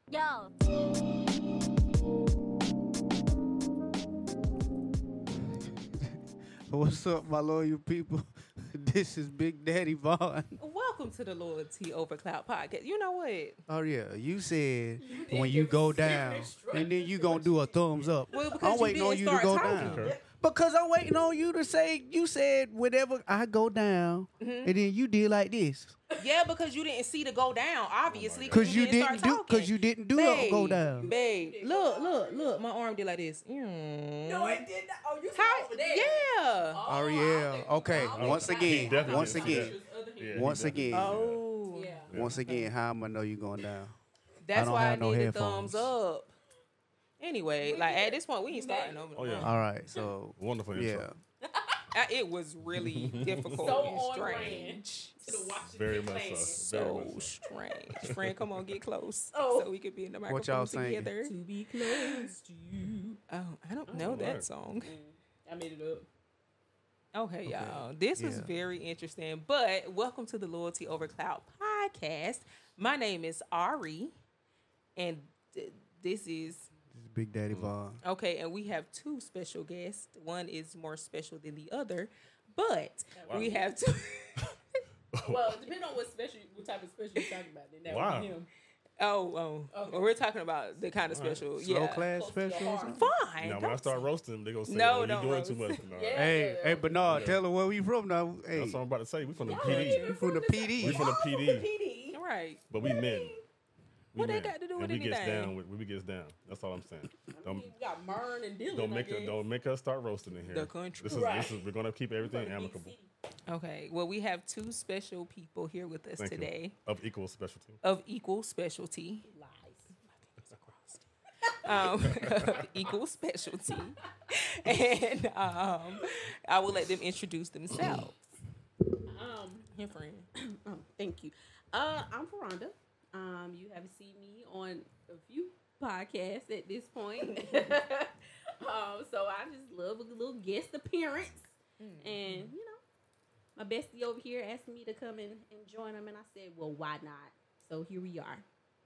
Yo. What's up, my loyal people? This is Big Daddy Vaughn. Welcome to the Loyalty Over Cloud podcast. You know what? Oh yeah, you said when you go down, and then you gonna do a thumbs up. Well, because I'm waiting on you to go down. Okay. Because I'm waiting on you to say. You said whenever I go down, and then you did like this. Yeah, because you didn't see the go down, obviously. Because you start didn't do. talking. Because you didn't do Babe, a go down. Babe, look. My arm did like this. No, it did not. Oh, you How? over there. Yeah. Oh yeah. Okay. Once again. Definitely Once didn't see again. that. Yeah, Once he definitely again. Oh. Yeah. Once again. How am I know you going down? That's don't why I have no need a headphones. thumbs up. Anyway, like at this point, we ain't starting over. Oh, yeah. All right. So Wonderful yeah. intro. It was really difficult So and on strange. To watch it Very be much played. so. Very So much so. strange. Friend, come on, get close. Oh. So we could be in the What y'all microphone singing? together. To be close to you. Oh, I don't know Alright. that song. I made it up. Okay, y'all. This was Yeah. very interesting. But welcome to the Loyalty Over Cloud podcast. My name is Ari, and this is This is Big Daddy Vaughn. okay. And we have two special guests. One is more special than the other, but we have two. Well, depending on what type of special you're talking about, then that Wow. would be him. Oh, Okay. well, we're talking about the kind of special. Slow Yeah, class Close to your special. or heart. something? fine. Now, when don't I start say- roasting them, they're going to say, No, oh, you're don't doing roast. too much. No. Yeah. Hey, Bernard, tell her where we from now. Hey, That's what I'm about to say. We from the Y'all PD. ain't even we from the this- PD. We from the Y'all from PD. PD. right. But we men. We What they men. got to do And with we gets anything? down. We gets down. That's all I'm saying. We got Mern and Dylan. Don't make us start roasting in here. The country. This is Right. we're gonna keep everything amicable. Okay. Well, we have two special people here with us Thank you. today Of equal specialty. of equal specialty. Lies. Of equal specialty, and I will let them introduce themselves. Your friend. Thank you. I'm Veranda. You have seen me on a few podcasts at this point. So I just love a little guest appearance. And, my bestie over here asked me to come and join them, and I said, well, why not? So here we are.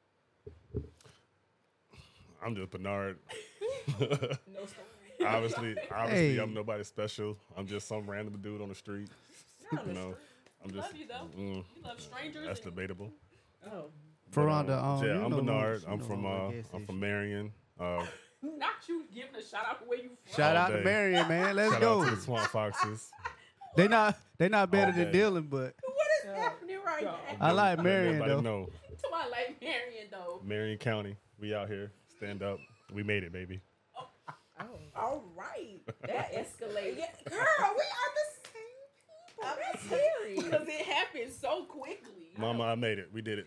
I'm just Bernard. No story. Obviously, Hey. I'm nobody special. I'm just some random dude on the street. You know, I'm just. Love you, though. mm, You love strangers. that's debatable. Oh. Veranda, yeah, you I'm know Bernard. who- I'm you from know who our guest I'm is. from Marion. Not you giving a shout out for where you from. Shout all out to day. Marion, man. Let's Shout go. out to the Swamp Foxes. They not better All than day. Dylan, but What is happening right now? I like Let Marion everybody though. know. To my like Marion, though. Marion County. We out here. Stand up. We made it, baby. All right. That escalated. Girl, we are the same people. I'm serious. Because it happened so quickly. Mama, I made it. We did it.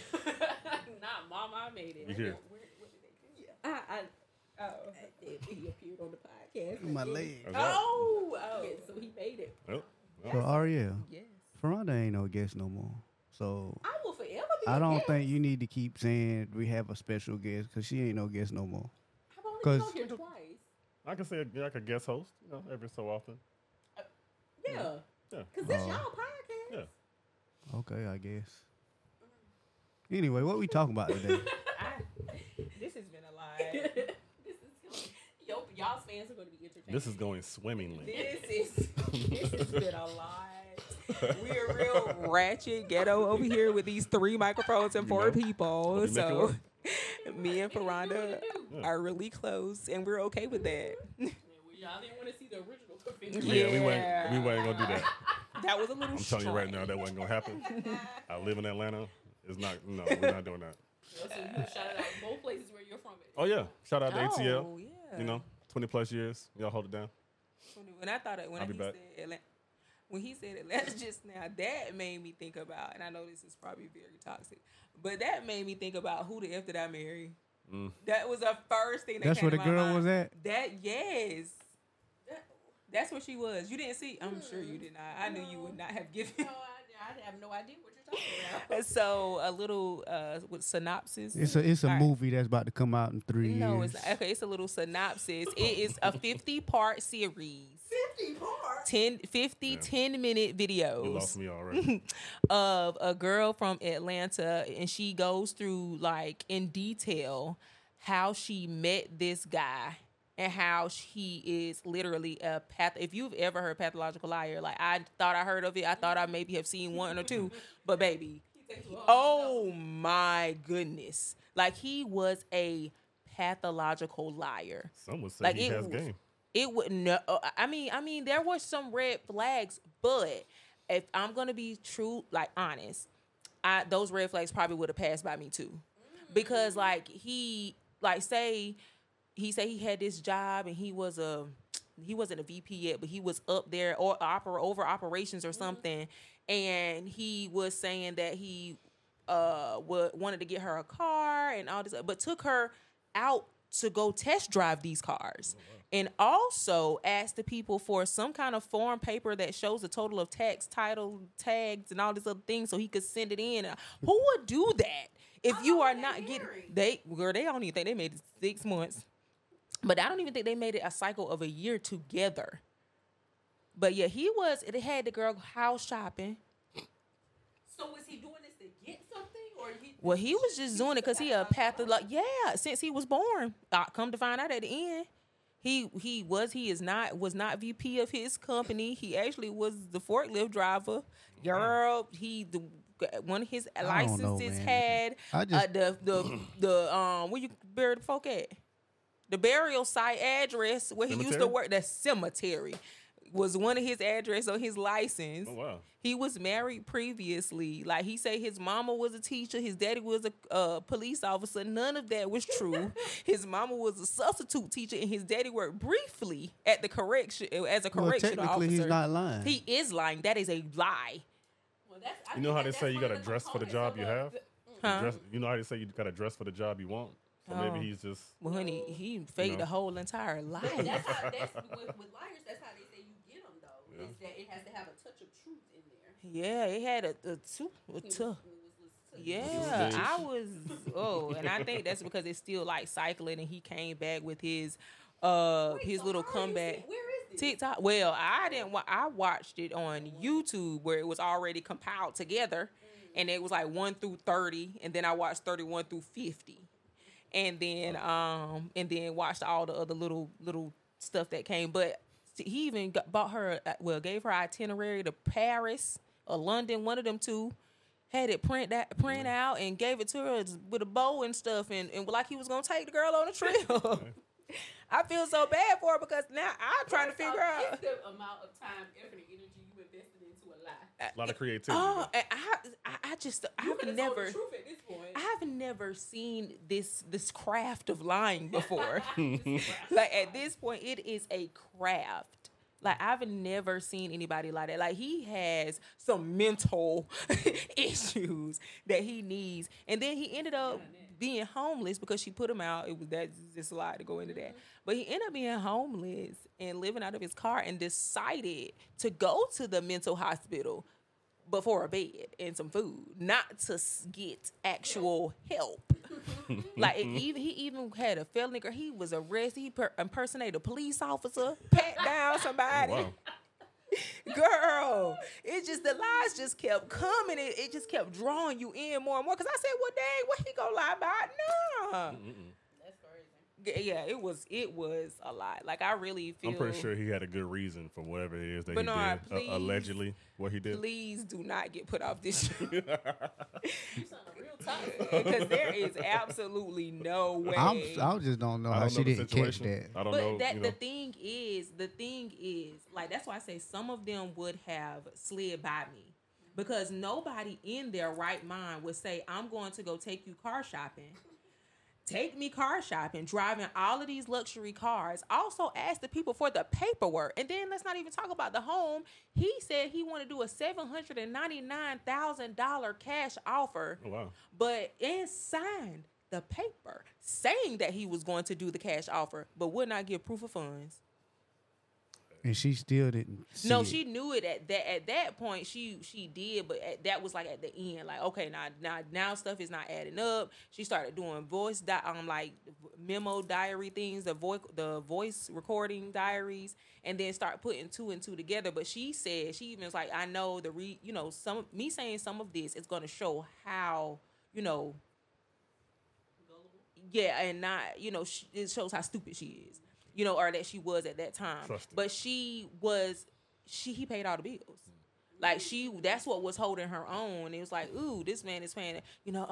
Nah, Mama, I made it. We here. What did they do? He appeared on the podcast. My leg. That's right. Oh, yeah, so he made it. Well, So Ariel, Yes. Veranda ain't no guest no more. So I will forever be I a don't guest. think you need to keep saying we have a special guest because she ain't no guest no more. I've only 'cause- been on here twice. I can say like a guest host, every so often. Yeah. Yeah. Because this Oh. y'all podcast. Yeah. Okay, I guess. Anyway, what we talking about today? This has been a lie. This is y'all's fans are going to be entertained. This is going swimmingly. This has been a lie. We're real ratchet ghetto over here with these 3 microphones and 4 know, people. we make it So work. me and Veranda Yeah. are really close, and we're okay with that. Y'all didn't want to see the original configuration. Yeah, Yeah. we wasn't gonna do that. That was a little. I'm telling you right now, that wasn't gonna happen. I live in Atlanta. It's not. No, we're not doing that. So you shouted out both places where you're from. Oh yeah, shout out to Oh, ATL. yeah. 20 plus years. Y'all hold it down. When I thought it, when I'll be he back. said Atlanta, when he said Atlanta just now, that made me think about, and I know this is probably very toxic, but that made me think about who the F did I marry? That was the first thing that That's came where to the my girl mind. was at? Yes. That's where she was. You didn't see? I'm sure you did not. I knew you would not have given. No, I have no idea what you're talking about. So a little with synopsis. It's a All right. movie that's about to come out in 3 No, years. it's not. Okay. It's a little synopsis. It is a 50-part series. 10-minute videos. You lost me already. Of a girl from Atlanta, and she goes through like in detail how she met this guy and how he is literally a if you've ever heard pathological liar, like I thought I heard of it, I thought I maybe have seen one or two, but baby, oh my goodness, like he was a pathological liar. Some would say Like he has game. It would no. I mean, there were some red flags, but if I'm gonna be true, like honest, those red flags probably would have passed by me too, because like he said he had this job and he wasn't a VP yet, but he was up there or over operations or something, and he was saying that he wanted to get her a car and all this, but took her out to go test drive these cars. And also asked the people for some kind of form paper that shows the total of tax, title, tags, and all these other things so he could send it in. Who would do that if you are not getting... They don't even think they made it 6 months. But I don't even think they made it a cycle of a year together. But yeah, it had the girl house shopping. So was he doing this to get something? Or he was just doing it because he a pathologist. Yeah, since he was born. Come to find out at the end. He was not VP of his company. He actually was the forklift driver. Girl, one of his licenses had the where you bury the folk at? The burial site address where he used to work. The cemetery was one of his address on his license. Oh wow. He was married previously. Like he said, his mama was a teacher. His daddy was a police officer. None of that was true. His mama was a substitute teacher, and his daddy worked briefly at the correctional officer. Technically, he's not lying. He is lying. That is a lie. Well, you know how they say you got to dress for the job you have? Huh? You know how they say you got to dress for the job you want? So maybe he's just... Well, honey, he faked the whole entire life. That's with liars, that's how they say you get them, though. Is that it has to have a touch of truth in there. Yeah, it had a yeah, I was, and I think that's because it's still like cycling, and he came back with his little comeback. Where is this? TikTok. Well, I watched it on YouTube where it was already compiled together, and it was like 1 through 30, and then I watched 31 through 50, and then watched all the other little stuff that came. But he even gave her itinerary to Paris or London, one of them two. Had it print out and gave it to her with a bow and stuff, and like he was gonna take the girl on a trip. I feel so bad for her because now I'm trying to figure out the amount of time, effort, and energy you invested into a lie. A lot of creativity. Oh, I've never The truth at this point. I've never seen this craft of lying before. Like at this point, it is a craft. Like, I've never seen anybody like that. Like, he has some mental issues that he needs. And then he ended up being homeless because she put him out. That's just a lot to go into that. But he ended up being homeless and living out of his car and decided to go to the mental hospital but for a bed and some food, not to get actual help. Like, he even had a felony. He was arrested. He impersonated a police officer, pat down somebody. Wow. Girl, it just, the lies just kept coming. It just kept drawing you in more and more. Because I said, well, dang, what he gonna lie about? Nah. That's crazy. Yeah, it was a lot. Like, I really feel. I'm pretty sure he had a good reason for whatever it is that he Bernard, did. Allegedly, what he did. Please do not get put off this show. You sound real tough. Because there is absolutely no way. I just don't know how she didn't catch that. I don't But know. the thing is, like, that's why I say some of them would have slid by me. Because nobody in their right mind would say, I'm going to go take you car shopping. Take me car shopping, driving all of these luxury cars. Also ask the people for the paperwork. And then let's not even talk about the home. He said he wanted to do a $799,000 cash offer. Oh, wow. But signed the paper saying that he was going to do the cash offer, but would not give proof of funds. And she still didn't see No, it. she knew it at that point. She did, but that was like at the end. Like, okay, now stuff is not adding up. She started doing like memo diary things, the voice recording diaries, and then start putting two and two together. But she said, she even was like, I know some me saying some of this is going to show how yeah, and not it shows how stupid she is, or that she was at that time. But he paid all the bills. Like that's what was holding her on. It was like, ooh, this man is paying.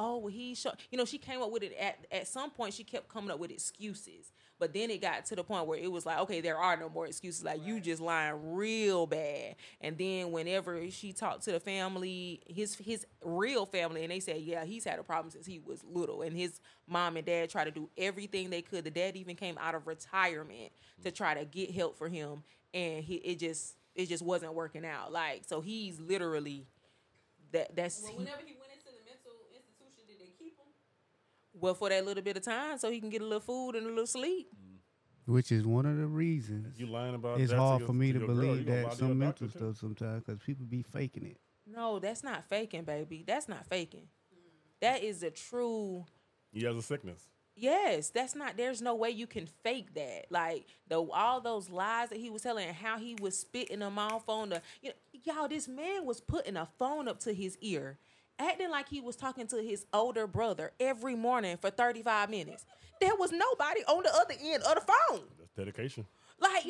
She came up with it at some point. She kept coming up with excuses, but then it got to the point where it was like, okay, there are no more excuses. Like, you just lying real bad. And then whenever she talked to the family, his real family, and they said, yeah, he's had a problem since he was little, and his mom and dad tried to do everything they could. The dad even came out of retirement to try to get help for him, and it just wasn't working out. Like, so he's literally that's Well, whenever he went into the mental institution, did they keep him? Well, for that little bit of time, so he can get a little food and a little sleep. Which is one of the reasons You lying about it's that hard to for me your to girl, believe you gonna lie that to your some doctor, mental too? stuff sometimes, because people be faking it. No, that's not faking, baby. That's not faking. That is a true. He has a sickness. Yes, that's not. There's no way you can fake that. Like all those lies that he was telling, and how he was spitting them off on the. Y'all, this man was putting a phone up to his ear, acting like he was talking to his older brother every morning for 35 minutes. There was nobody on the other end of the phone. That's dedication. Like,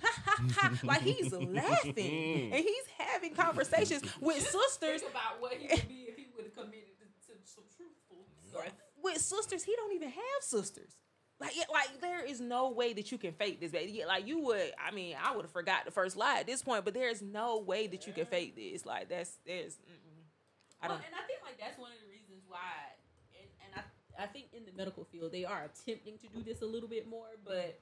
like he's laughing and he's having conversations with sisters. Think about what he would be if he would have committed to some truthful stuff. With sisters, he don't even have sisters. Like there is no way that you can fake this, baby. Like you would. I mean, I would have forgot the first lie at this point, but there's no way that you can fake this. Like I don't. And I think like that's one of the reasons why, and I think in the medical field they are attempting to do this a little bit more, but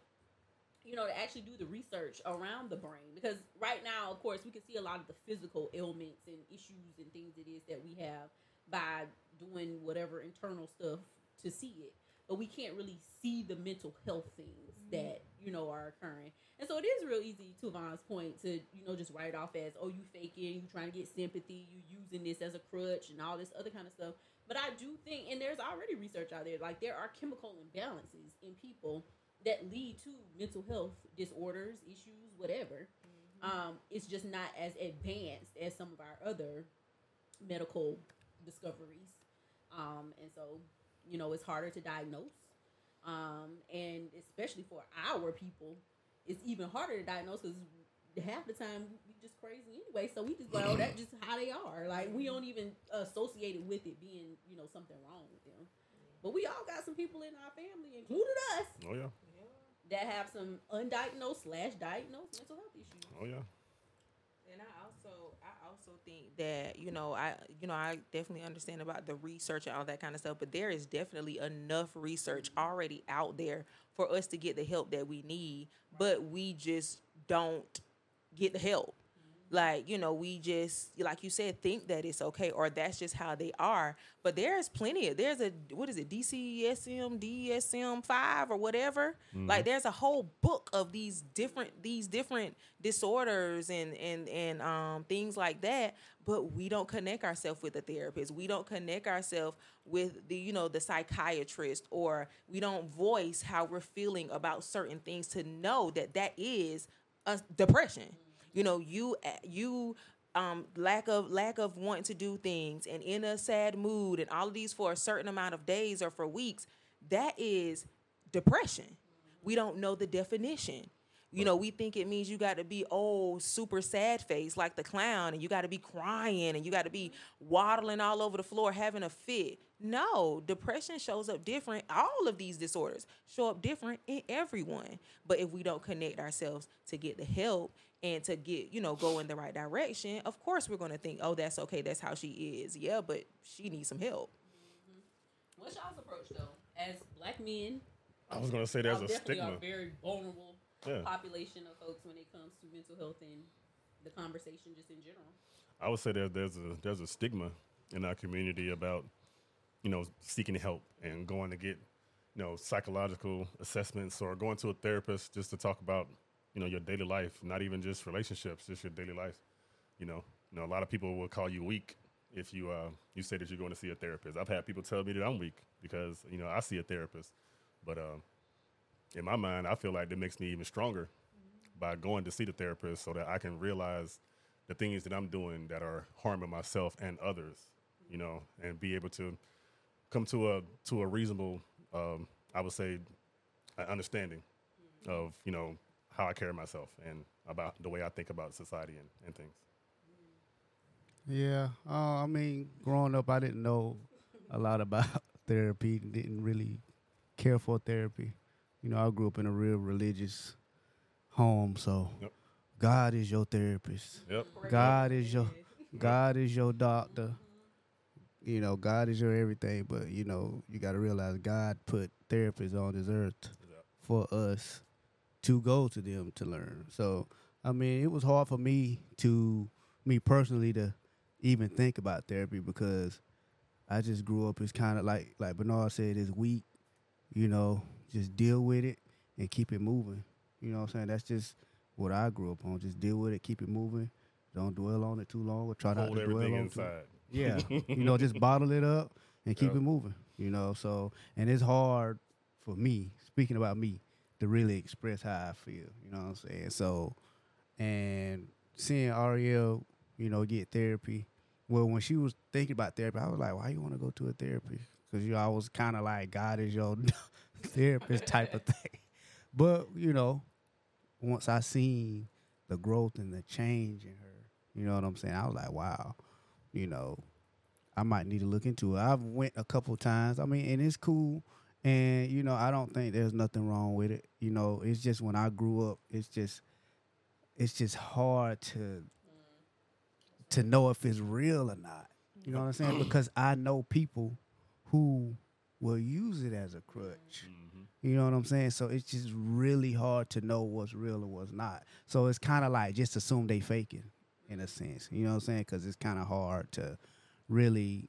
to actually do the research around the brain, because right now, of course, we can see a lot of the physical ailments and issues and things it is that we have by doing whatever internal stuff to see it, but we can't really see the mental health things that are occurring. And so it is real easy, to Vaughn's point, to just write it off as, oh, you faking, you trying to get sympathy, you using this as a crutch and all this other kind of stuff. But I do think, and there's already research out there, like there are chemical imbalances in people that lead to mental health disorders, issues, whatever. It's just not as advanced as some of our other medical discoveries. And so, it's harder to diagnose. And especially for our people, it's even harder to diagnose because half the time we just crazy anyway. So we just go, oh, that's just how they are. Like, we don't even associate it with it being, something wrong with them. But we all got some people in our family, including us, Oh yeah. that have some undiagnosed/diagnosed mental health issues. Oh yeah. And I also think that I definitely understand about the research and all that kind of stuff, but there is definitely enough research already out there for us to get the help that we need, but we just don't get the help. Like, we just, like you said, think that it's okay, or that's just how they are. But there's there's a, what is it, DSM-5 or whatever. Mm-hmm. Like, there's a whole book of these different disorders and things like that. But we don't connect ourselves with the therapist. We don't connect ourselves with the psychiatrist, or we don't voice how we're feeling about certain things to know that is a depression. You lack of wanting to do things and in a sad mood and all of these for a certain amount of days or for weeks, that is depression. We don't know the definition. We think it means you got to be super sad face like the clown, and you got to be crying and you got to be waddling all over the floor having a fit. No, depression shows up different. All of these disorders show up different in everyone. But if we don't connect ourselves to get the help and to get, go in the right direction, of course we're going to think, oh, that's okay, that's how she is. Yeah, but she needs some help. Mm-hmm. What's y'all's approach, though? As Black men, I was going to say there's a definitely stigma. Are very vulnerable population of folks when it comes to mental health and the conversation just in general. I would say there's a stigma in our community about, seeking help and going to get, psychological assessments or going to a therapist just to talk about, your daily life, not even just relationships, just your daily life. A lot of people will call you weak if you say that you're going to see a therapist. I've had people tell me that I'm weak because I see a therapist, but in my mind, I feel like that makes me even stronger by going to see the therapist so that I can realize the things that I'm doing that are harming myself and others, and be able to come to a reasonable, I would say, understanding of, how I carry myself and about the way I think about society and things. Yeah, I mean, growing up, I didn't know a lot about therapy. Didn't really care for therapy. I grew up in a real religious home, so Yep. God is your therapist. Yep. God is your doctor. God is your everything. But you got to realize God put therapists on this earth for us to go to them to learn. So I mean, it was hard for me personally to even think about therapy because I just grew up as kind of like Bernard said, is weak. Just deal with it and keep it moving. You know what I'm saying? That's just what I grew up on. Just deal with it, keep it moving. Don't dwell on it too long or try not to dwell on it. Inside. Yeah. Just bottle it up and keep it moving. So, and it's hard for me, speaking about me, to really express how I feel. You know what I'm saying? So, and seeing Ariel, get therapy. Well, when she was thinking about therapy, I was like, why you want to go to a therapy? Because, I was kind of like, God is your therapist type of thing. But, once I seen the growth and the change in her, you know what I'm saying? I was like, wow, I might need to look into it. I've went a couple times. I mean, and it's cool. And, I don't think there's nothing wrong with it. It's just when I grew up, it's just hard to know if it's real or not. You know what I'm saying? Because I know people who will use it as a crutch. You know what I'm saying? So it's just really hard to know what's real and what's not. So it's kind of like just assume they faking in a sense. You know what I'm saying? Because it's kind of hard to really,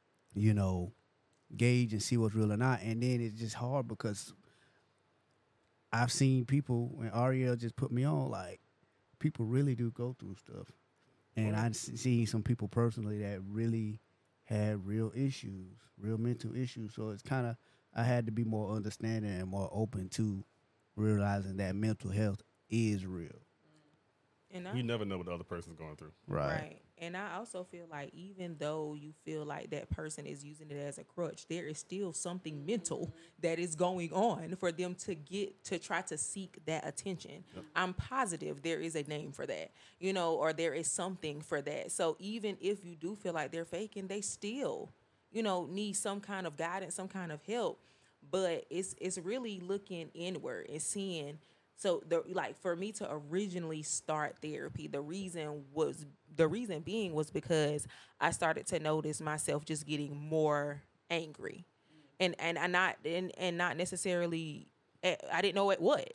gauge and see what's real or not. And then it's just hard because I've seen people, when Ariel just put me on, like, people really do go through stuff. And I've seen some people personally that really had real issues, real mental issues. So it's kind of, I had to be more understanding and more open to realizing that mental health is real. And you never know what the other person's going through. Right. And I also feel like even though you feel like that person is using it as a crutch, there is still something mental that is going on for them to try to seek that attention. Yep. I'm positive there is a name for that, or there is something for that. So even if you do feel like they're faking, they still, need some kind of guidance, some kind of help. But it's really looking inward and seeing. So for me to originally start therapy, the reason being was because I started to notice myself just getting more angry, and not necessarily, I didn't know at what,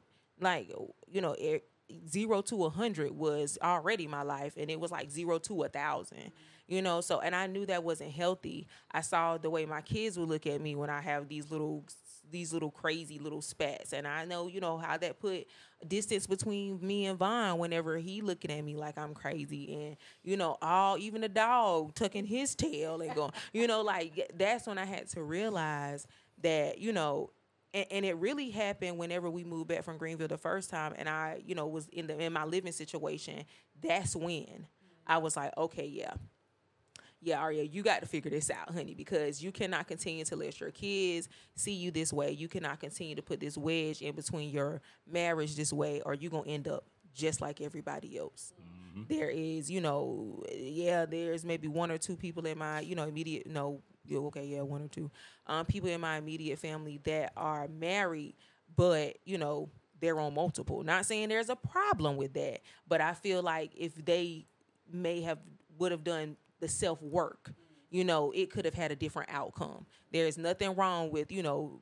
0 to 100 was already my life, and it was like 0 to 1,000. So, and I knew that wasn't healthy. I saw the way my kids would look at me when I have these little crazy little spats, and I know how that put distance between me and Vaughn whenever he looking at me like I'm crazy, and even the dog tucking his tail and going, that's when I had to realize that and it really happened whenever we moved back from Greenville the first time, and I was in my living situation. That's when I was like, okay, yeah, Aria, you got to figure this out, honey, because you cannot continue to let your kids see you this way. You cannot continue to put this wedge in between your marriage this way, or you're going to end up just like everybody else. Mm-hmm. There is, there's maybe one or two people in my, immediate, one or two people in my immediate family that are married, but, they're on multiple. Not saying there's a problem with that, but I feel like if they would have done the self-work, it could have had a different outcome. There's nothing wrong with,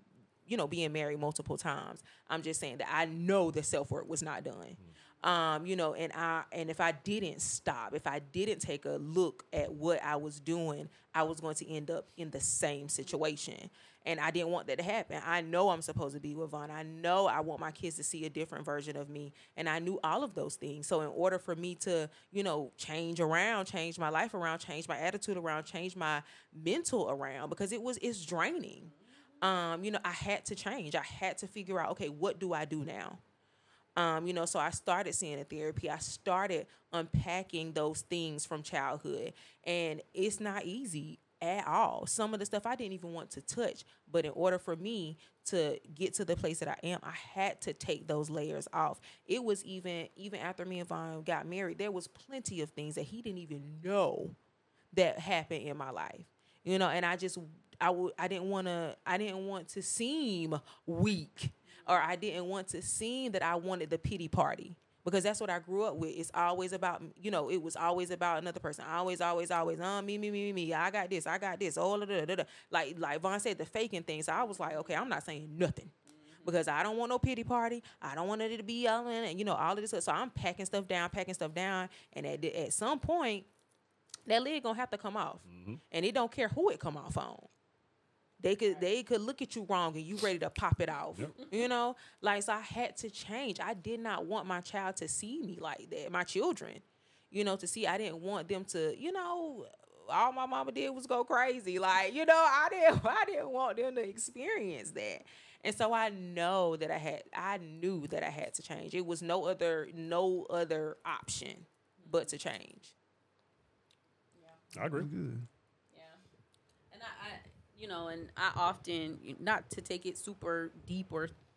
being married multiple times. I'm just saying that I know the self-work was not done. And if I didn't stop, if I didn't take a look at what I was doing, I was going to end up in the same situation. And I didn't want that to happen. I know I'm supposed to be with Vaughn. I know I want my kids to see a different version of me. And I knew all of those things. So in order for me to, change my life around, change my attitude around, change my mental around, because it's draining. I had to change. I had to figure out, okay, what do I do now? So I started seeing a therapy. I started unpacking those things from childhood, and it's not easy at all. Some of the stuff I didn't even want to touch, but in order for me to get to the place that I am, I had to take those layers off. It was even after me and Vaughn got married, there was plenty of things that he didn't even know that happened in my life, and I didn't want to seem weak. Or I didn't want to seem that I wanted the pity party, because that's what I grew up with. It's always about, it was always about another person. Always, me. I got this. Oh, like Vaughn said, the faking things. So I was like, okay, I'm not saying nothing, because I don't want no pity party. I don't want it to be yelling and, all of this stuff. So I'm packing stuff down. And at some point, that lid gonna have to come off. Mm-hmm. And it don't care who it come off on. They could look at you wrong and you ready to pop it off. Yep. So I had to change. I did not want my child to see me like that. My children, to see. I didn't want them to, all my mama did was go crazy. I didn't want them to experience that. And so I knew that I had to change. It was no other option but to change. Yeah. I agree. And and I often, not to take it super deep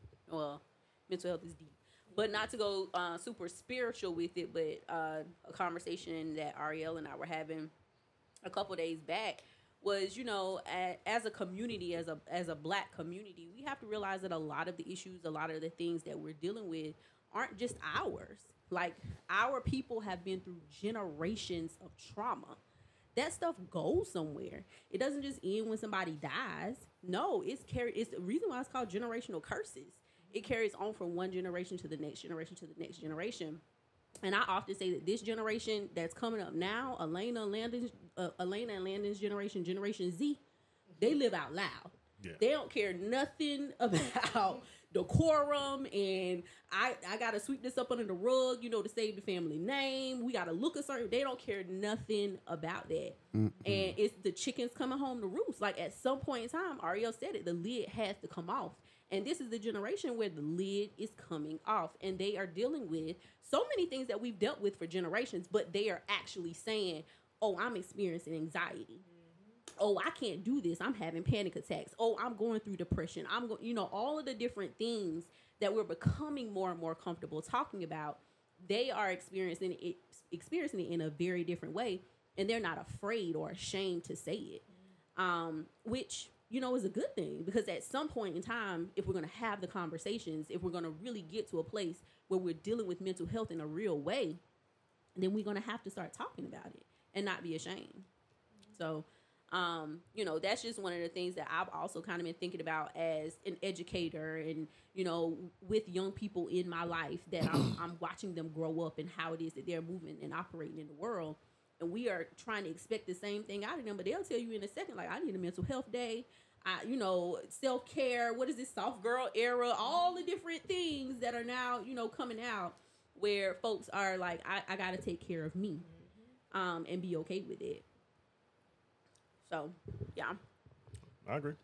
mental health is deep, but not to go super spiritual with it, but a conversation that Ariel and I were having a couple days back was, as a community, as a Black community, we have to realize that a lot of the issues, a lot of the things that we're dealing with aren't just ours. Like, our people have been through generations of trauma. That stuff goes somewhere. It doesn't just end when somebody dies. No, it's the reason why it's called generational curses. It carries on from one generation to the next generation to the next generation. And I often say that this generation that's coming up now, Elena and Landon's generation, Generation Z, they live out loud. Yeah. They don't care nothing about decorum and I gotta sweep this up under the rug, to save the family name. We gotta look a certain. They don't care nothing about that. Mm-hmm. And it's the chickens coming home to roost. Like, at some point in time, Ariel said it, the lid has to come off. And this is the generation where the lid is coming off, and they are dealing with so many things that we've dealt with for generations, but they are actually saying, "Oh, I'm experiencing anxiety. Oh, I can't do this. I'm having panic attacks. Oh, I'm going through depression. I'm going, all of the different things that we're becoming more and more comfortable talking about, they are experiencing it in a very different way, and they're not afraid or ashamed to say it, which, is a good thing, because at some point in time, if we're going to have the conversations, if we're going to really get to a place where we're dealing with mental health in a real way, then we're going to have to start talking about it and not be ashamed. So, that's just one of the things that I've also kind of been thinking about as an educator and, with young people in my life that I'm watching them grow up and how it is that they're moving and operating in the world. And we are trying to expect the same thing out of them, but they'll tell you in a second, like, I need a mental health day. Self-care, what is this, soft girl era, all the different things that are now, coming out where folks are like, I got to take care of me, and be okay with it. So, yeah. I agree.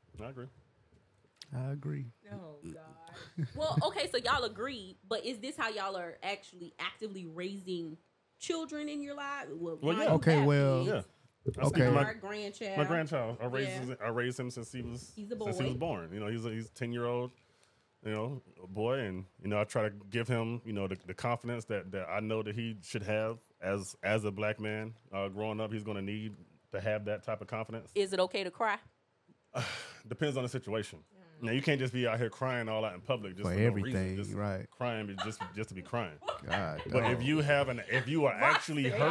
Oh, God. Well, okay, so y'all agree, but is this how y'all are actually actively raising children in your life? Well, yeah. Okay, well, yeah. Okay. My grandchild. My grandchild. I raised him since he was born. He's a 10-year-old, boy, and I try to give him, the confidence that I know that he should have as a Black man growing up. He's going to need to have that type of confidence. Is it okay to cry? Depends on the situation. Now, you can't just be out here crying all out in public just for everything, no reason. Just right? Crying just to be crying. God, but if you are actually hurt,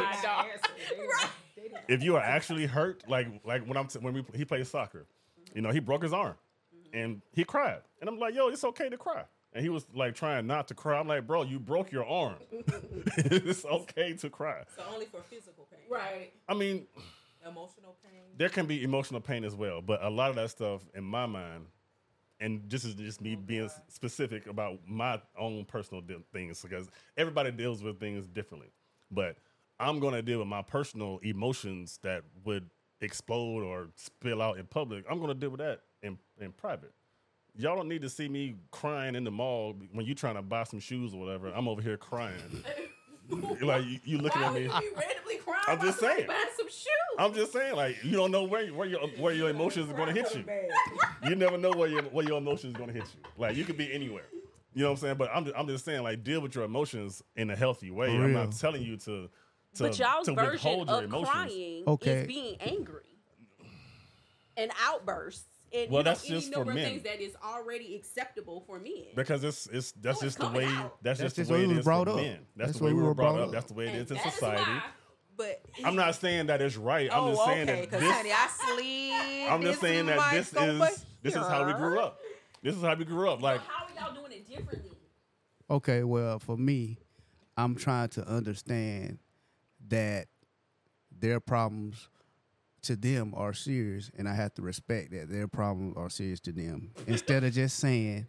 if you are actually hurt, like when he plays soccer, he broke his arm, and he cried. And I'm like, yo, it's okay to cry. And he was like trying not to cry. I'm like, bro, you broke your arm. It's okay to cry. So only for physical pain. Right. I mean, Emotional pain. there can be emotional pain as well, but a lot of that stuff in my mind, and this is just me being specific about my own personal things, because everybody deals with things differently. But I'm going to deal with my personal emotions that would explode or spill out in public. I'm going to deal with that in private. Y'all don't need to see me crying in the mall when you're trying to buy some shoes or whatever. I'm over here crying. Like, you looking Why at me. would you be randomly crying? I'm just while somebody saying. buying some shoes. I'm just saying, like, you don't know where your emotions are going to hit you. You never know where your emotions are going to hit you. Like, you could be anywhere. You know what I'm saying? But I'm just saying, like, deal with your emotions in a healthy way. For I'm real. not telling you to But y'all's version withhold your of emotions. crying Okay. is being angry and outbursts. And Well, you know, that's just any for number of men. things that is already acceptable for men. Because that's it's just the coming way out. that's That's just just the way we it was is brought for up. men. That's That's the way we were brought up. up. That's the way it And is in that is society. why- But I'm not saying that it's right. I'm just saying that because this. honey, I sleep. I'm just saying that this is how we grew up. This is how we grew up. Like, So how are y'all doing it differently? Okay, well, for me, I'm trying to understand that their problems to them are serious, and I have to respect that their problems are serious to them. Instead of just saying,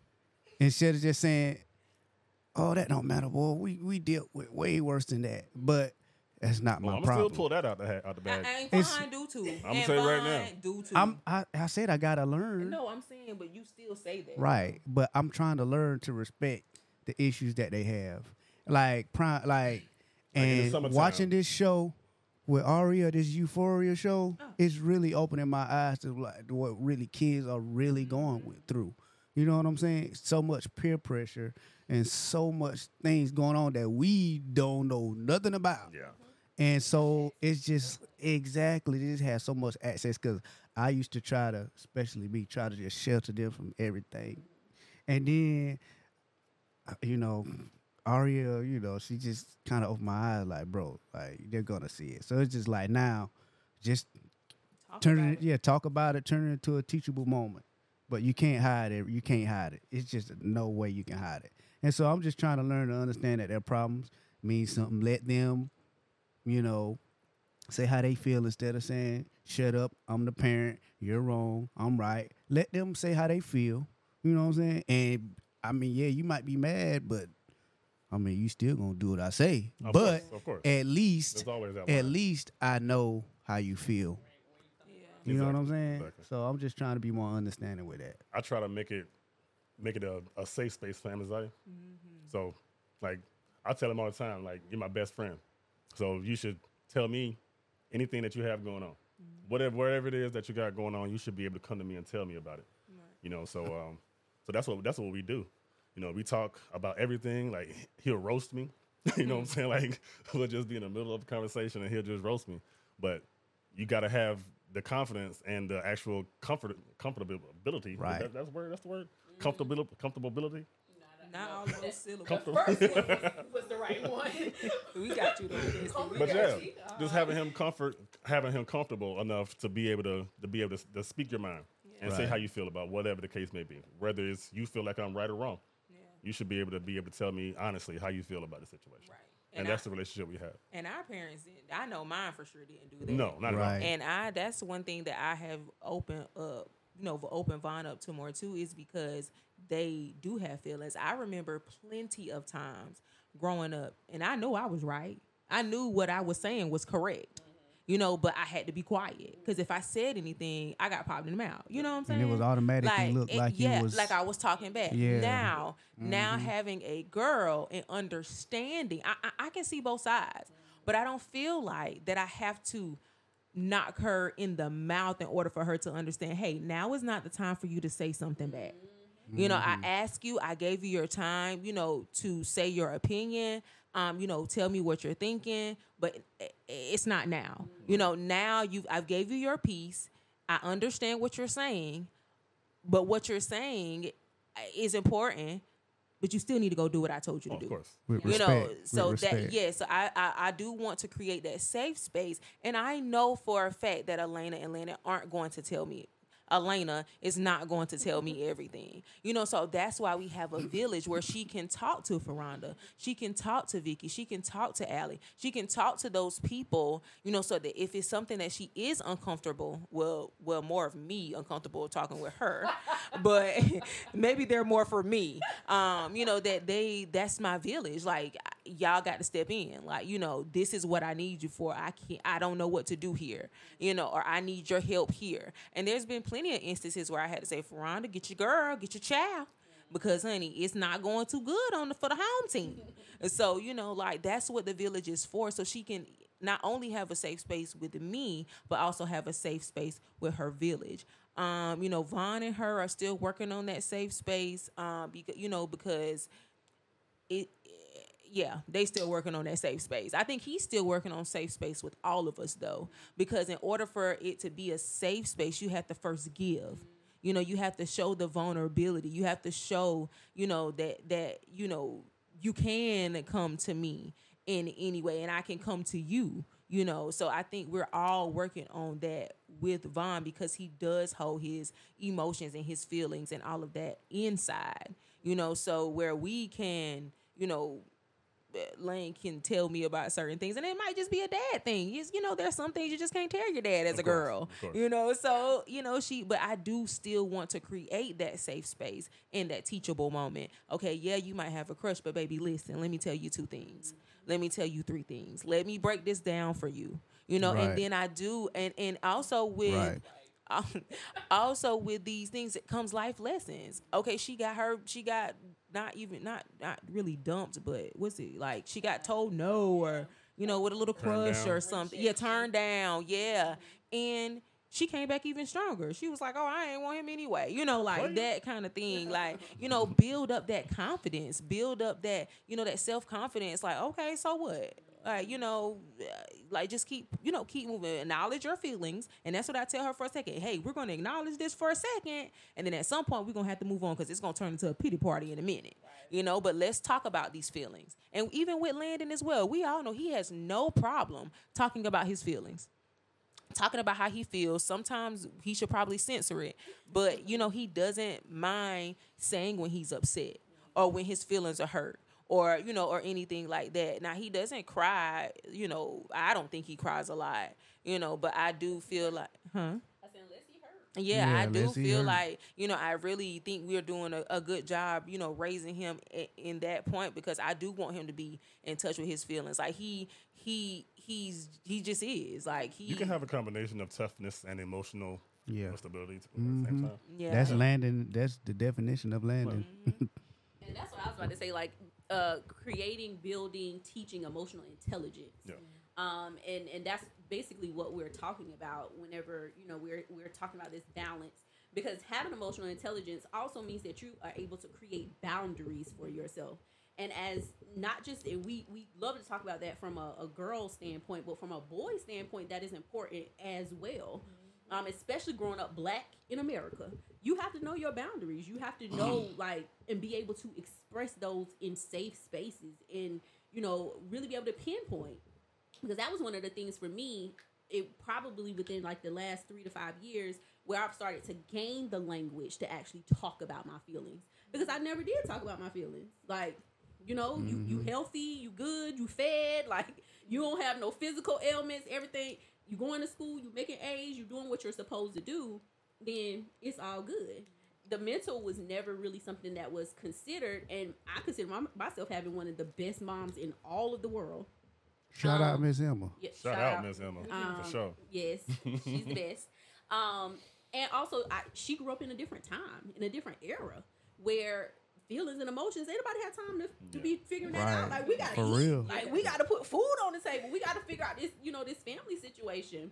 "Oh, that don't matter, boy. We dealt with way worse than that." But that's not my I'm problem. still pull that out the bag. And It's- fine, do too. I'ma And say right fine, now. do too. I said I gotta learn. No, I'm saying, but you still say that. Right, but I'm trying to learn to respect the issues that they have, like in the and summertime. watching this show with Aria, this Euphoria show, Oh. it's really opening my eyes to like what really kids are really going through. You know what I'm saying? So much peer pressure and so much things going on that we don't know nothing about. Yeah. And so it's just exactly, they just have so much access because I used to try to, especially me, try to just shelter them from everything. And then, you know, Aria, you know, she just kind of opened my eyes like, bro, like, they're going to see it. So it's just like now, just talk about it, turn it into a teachable moment. But you can't hide it. You can't hide it. It's just no way you can hide it. And so I'm just trying to learn to understand that their problems mean something. Let them, you know, say how they feel instead of saying, shut up, I'm the parent, you're wrong, I'm right. Let them say how they feel. You know what I'm saying? And I mean, yeah, you might be mad, but I mean, you still gonna do what I say. Of but course. at least, There's always that at line. least I know how you feel. Yeah. You know what I'm Exactly, saying? exactly. So I'm just trying to be more understanding with that. I try to make it a safe space for Amazon. So, like, I tell him all the time, like, you're my best friend. So you should tell me anything that you have going on. Whatever it is that you got going on, you should be able to come to me and tell me about it. You know, so that's what we do. You know, we talk about everything. Like, he'll roast me. You know what I'm saying? Like, we'll just be in the middle of a conversation and he'll just roast me. But you got to have the confidence and the actual comfortability. Right. That's the word. Comfortability. Not all of those syllables. Comfortable. First one was the right one. We got you though. But yeah, just having him comfortable enough to be able to speak your mind and say Right. how you feel about whatever the case may be. Whether it's you feel like I'm right or wrong, you should be able to tell me honestly how you feel about the situation. Right. And that's the relationship we have. And our parents didn't. I know mine for sure didn't do that. No, not Right. And that's one thing that I have opened up, open Vaughn up to more too, is because they do have feelings. I remember plenty of times growing up, and I know I was right. I knew what I was saying was correct, but I had to be quiet because if I said anything, I got popped in the mouth. You know what I'm saying? And it was automatically looked like you was... like I was talking back. Yeah. Now having a girl and understanding, I can see both sides, but I don't feel like that I have to knock her in the mouth in order for her to understand, hey, now is not the time for you to say something back. I asked you, I gave you your time, to say your opinion, tell me what you're thinking, but it's not now. Now I've gave you your piece. I understand what you're saying, but what you're saying is important, but you still need to go do what I told you to do. Of course. With You respect. know, so with that respect. so I do want to create that safe space, and I know for a fact that Elena and Lena aren't going to tell me. Elena is not going to tell me everything. You know, so that's why we have a village where she can talk to Ferranda. She can talk to Vicky. She can talk to Allie. She can talk to those people, you know, so that if it's something that she is uncomfortable, well, more of me uncomfortable talking with her, but maybe they're more for me. You know, that's my village. Like, y'all got to step in. Like, you know, this is what I need you for. I don't know what to do here, you know, or I need your help here. And there's been plenty of instances where I had to say, Ferranda, get your girl, get your child. Because, honey, it's not going too good for the home team. And so, you know, like, that's what the village is for. So she can not only have a safe space with me, but also have a safe space with her village. You know, Vaughn and her are still working on that safe space, because they still working on that safe space. I think he's still working on safe space with all of us, though, because in order for it to be a safe space, you have to first give. You know, you have to show the vulnerability. You have to show, you know, that you know, you can come to me in any way, and I can come to you. You know, so I think we're all working on that with Vaughn, because he does hold his emotions and his feelings and all of that inside. You know, so where we can, you know, Lane can tell me about certain things, and it might just be a dad thing. You know, there's some things you just can't tell your dad as a girl. You know, so, you know, but I do still want to create that safe space and that teachable moment. Okay, yeah, you might have a crush, but baby, listen, let me tell you 2 things. Let me tell you 3 things. Let me break this down for you. You know, right. And then I do, and also with. Right. Also with these things, it comes life lessons. Okay, she got not really dumped, but what's it like? She got told no, or, you know, with a little crush or something. Yeah, turned down. Yeah, and she came back even stronger. She was like, "Oh, I ain't want him anyway." You know, like that kind of thing. Like, you know, build up that confidence, build up that, you know, that self-confidence. Like, okay, so what? Like, you know, like, just keep moving. Acknowledge your feelings. And that's what I tell her for a second. Hey, we're going to acknowledge this for a second. And then at some point, we're going to have to move on, because it's going to turn into a pity party in a minute. Right. You know, but let's talk about these feelings. And even with Landon as well, we all know he has no problem talking about his feelings. Talking about how he feels. Sometimes he should probably censor it. But, you know, he doesn't mind saying when he's upset or when his feelings are hurt. Or, you know, or anything like that. Now, he doesn't cry, you know, I don't think he cries a lot, you know, but I do feel like, I said, unless he hurt. Yeah, I do feel like, you know, I really think we're doing a good job, you know, raising him in that point, because I do want him to be in touch with his feelings. Like, he just is. Like, you can have a combination of toughness and emotional stability at the same time. Yeah. That's Landon. That's the definition of Landon. And that's what I was about to say, like, creating, building, teaching emotional intelligence. Yeah. And that's basically what we're talking about whenever, you know, we're talking about this balance, because having emotional intelligence also means that you are able to create boundaries for yourself. And as not just, and we love to talk about that from a girl standpoint, but from a boy standpoint, that is important as well. Especially growing up Black in America, you have to know your boundaries. You have to know, like, and be able to express those in safe spaces, and, you know, really be able to pinpoint. Because that was one of the things for me, it probably within like the last 3 to 5 years, where I've started to gain the language to actually talk about my feelings. Because I never did talk about my feelings. Like, you know, you healthy, you good, you fed, like, you don't have no physical ailments, everything. You going to school, you making A's, you doing what you're supposed to do, then it's all good. The mental was never really something that was considered, and I consider myself having one of the best moms in all of the world. Shout out Miss Emma. Yeah, Shout out Miss Emma, for sure. Yes, she's the best. And also, she grew up in a different time, in a different era, where feelings and emotions, ain't nobody had time to be figuring that out. Like, we gotta eat. Real. Like, we gotta put food on the table. We gotta figure out this, you know, this family situation.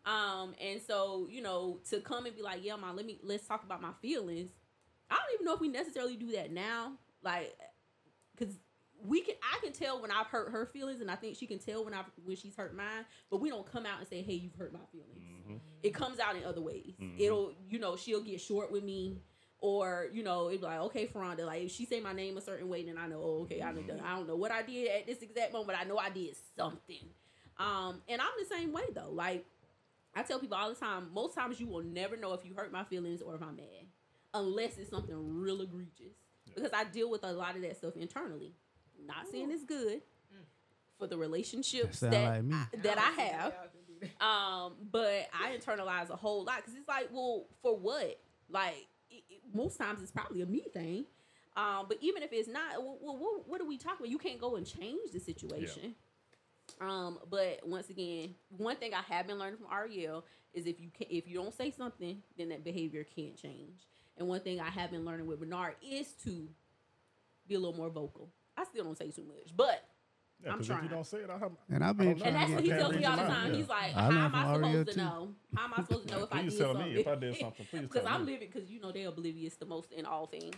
And so, you know, to come and be like, yeah, Mom, let's talk about my feelings. I don't even know if we necessarily do that now. Like, because I can tell when I've hurt her feelings, and I think she can tell when she's hurt mine, but we don't come out and say, hey, you've hurt my feelings. Mm-hmm. It comes out in other ways. Mm-hmm. It'll, you know, she'll get short with me. Or, you know, it'd be like, okay, Ferranda, like, if she say my name a certain way, then I know, oh, okay, I don't know what I did at this exact moment, but I know I did something. And I'm the same way, though. Like, I tell people all the time, most times you will never know if you hurt my feelings or if I'm mad, unless it's something real egregious. Because I deal with a lot of that stuff internally. Not saying it's good for the relationships Sound like me. that I have. But I internalize a whole lot because it's like, well, for what? Like, most times it's probably a me thing. But even if it's not, well, what are we talking about? You can't go and change the situation. But once again, one thing I have been learning from Ariel is if you don't say something, then that behavior can't change. And one thing I have been learning with Bernard is to be a little more vocal. I still don't say too much, but I'm trying. If you don't say it, And I've been And that's what he tells me all the time. Yeah. He's like, I how learned am I from Ariel supposed to too. know? How am I supposed to know if I did Please tell something? me if I did something. Please Because tell I'm me. living, because they're oblivious the most in all things.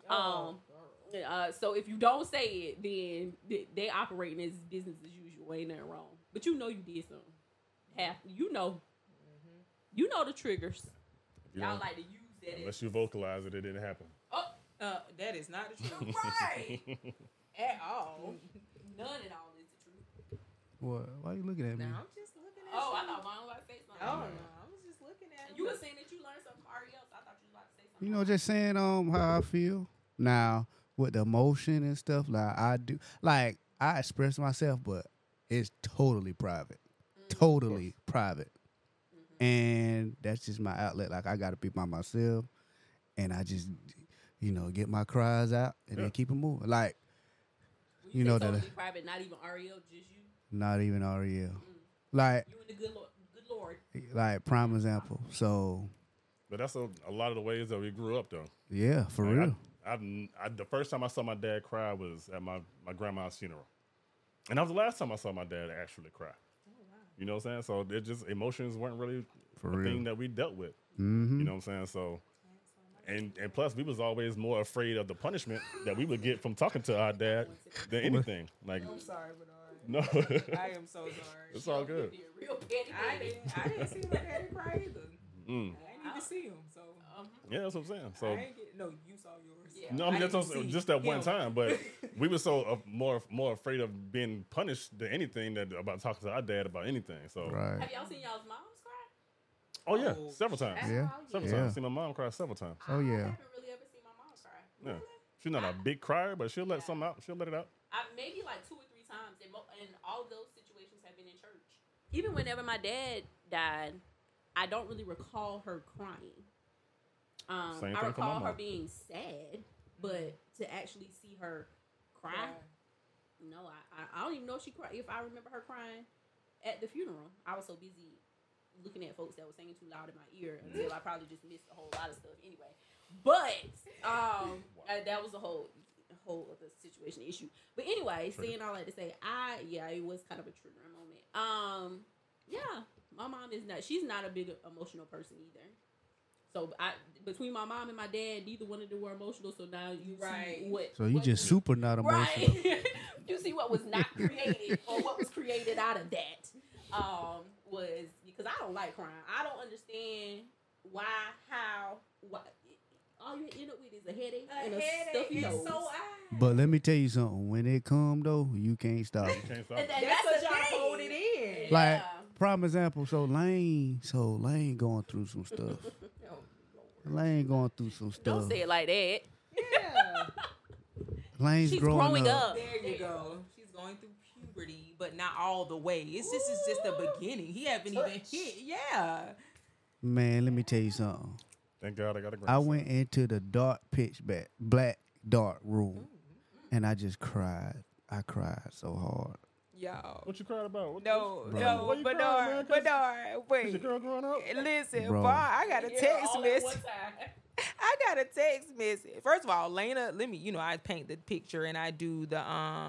So if you don't say it, then they operating as business as usual. Ain't nothing wrong. But you did something. You know the triggers. You Y'all know, like to use that. unless you vocalize it, it didn't happen. That is not the truth. Right. At all. None at all is the truth. What? Why you looking at me? Now I'm just looking at Oh, you. I thought mine was about to say something. Oh, no. I was just looking at You were saying that you learned something from Ariel, so I thought you was about to say something. You know, just saying how I feel. Now with the emotion and stuff, like I express myself, but it's totally private, totally private, and that's just my outlet. Like I gotta be by myself, and I just get my cries out and then keep it moving. Like When you know say that totally private, not even Ariel, just you. not even Ariel, like You and the good Lord. like prime example. So But that's a lot of the ways that we grew up, though. yeah, for Like, real. I the first time I saw my dad cry was at my grandma's funeral. And that was the last time I saw my dad actually cry. Oh, wow. You know what I'm saying? So it just, emotions weren't really For a real. thing that we dealt with. Mm-hmm. You know what I'm saying? So, and plus we was always more afraid of the punishment that we would get from talking to our dad than anything. Like, I'm sorry, Bernard. no, I am so sorry. it's all good. Be a real petty baby. I didn't see my daddy cry either. Mm. I didn't even see him, so Yeah, that's what I'm saying. I So, ain't get. No, you saw yours. Yeah. no, I mean, that's didn't what I'm saying, see just that one him. time. But we were so more afraid of being punished than anything that about talking to our dad about anything. So, Right. Have y'all seen y'all's moms cry? oh yeah, Oh, several times. Yeah. Several Yeah. times. I've seen my mom cry several times. Oh I yeah. haven't really ever seen my mom cry. Yeah. She's not a big crier, but she'll let something out. She'll let it out. Maybe like 2 or 3 times, and all of those situations have been in church. Even whenever my dad died, I don't really recall her crying. Same I thing for my recall her mom. being sad, but to actually see her cry, no, I don't even know if she cried. If I remember her crying at the funeral, I was so busy looking at folks that were singing too loud in my ear until I probably just missed a whole lot of stuff anyway. But that was a whole other situation issue. But anyway, saying all that to say, it was kind of a triggering moment. Yeah, my mom is not. She's not a big emotional person either. So between my mom and my dad, neither one of them were emotional. So now you see what. So you what- just super not emotional. right. You see what was not created or what was created out of that. Was because I don't like crying. I don't understand why. All you end up with is a headache and a stuffy nose. But let me tell you something. When it come though, you can't stop. You can't stop. And it. That's the what y'all thing. hold it in. Like Yeah. prime example. So Lane going through some stuff. Lane going through some stuff. Don't say it like that. Yeah. Lane's She's growing up. There you go. She's going through puberty, but not all the way. It's just the beginning. He haven't even hit. Yeah. Man, let me tell you something. Thank God I got a grandson. I went into the dark black dark room, and I just cried. I cried so hard. Y'all. What you cried about? What, No, Bro. no, Why you crying, man? Bernard, Is wait. your girl growing up? Listen, Bro. boy, I got a text all at one message. time. I got a text message. First of all, Lena, let me, I paint the picture and I do the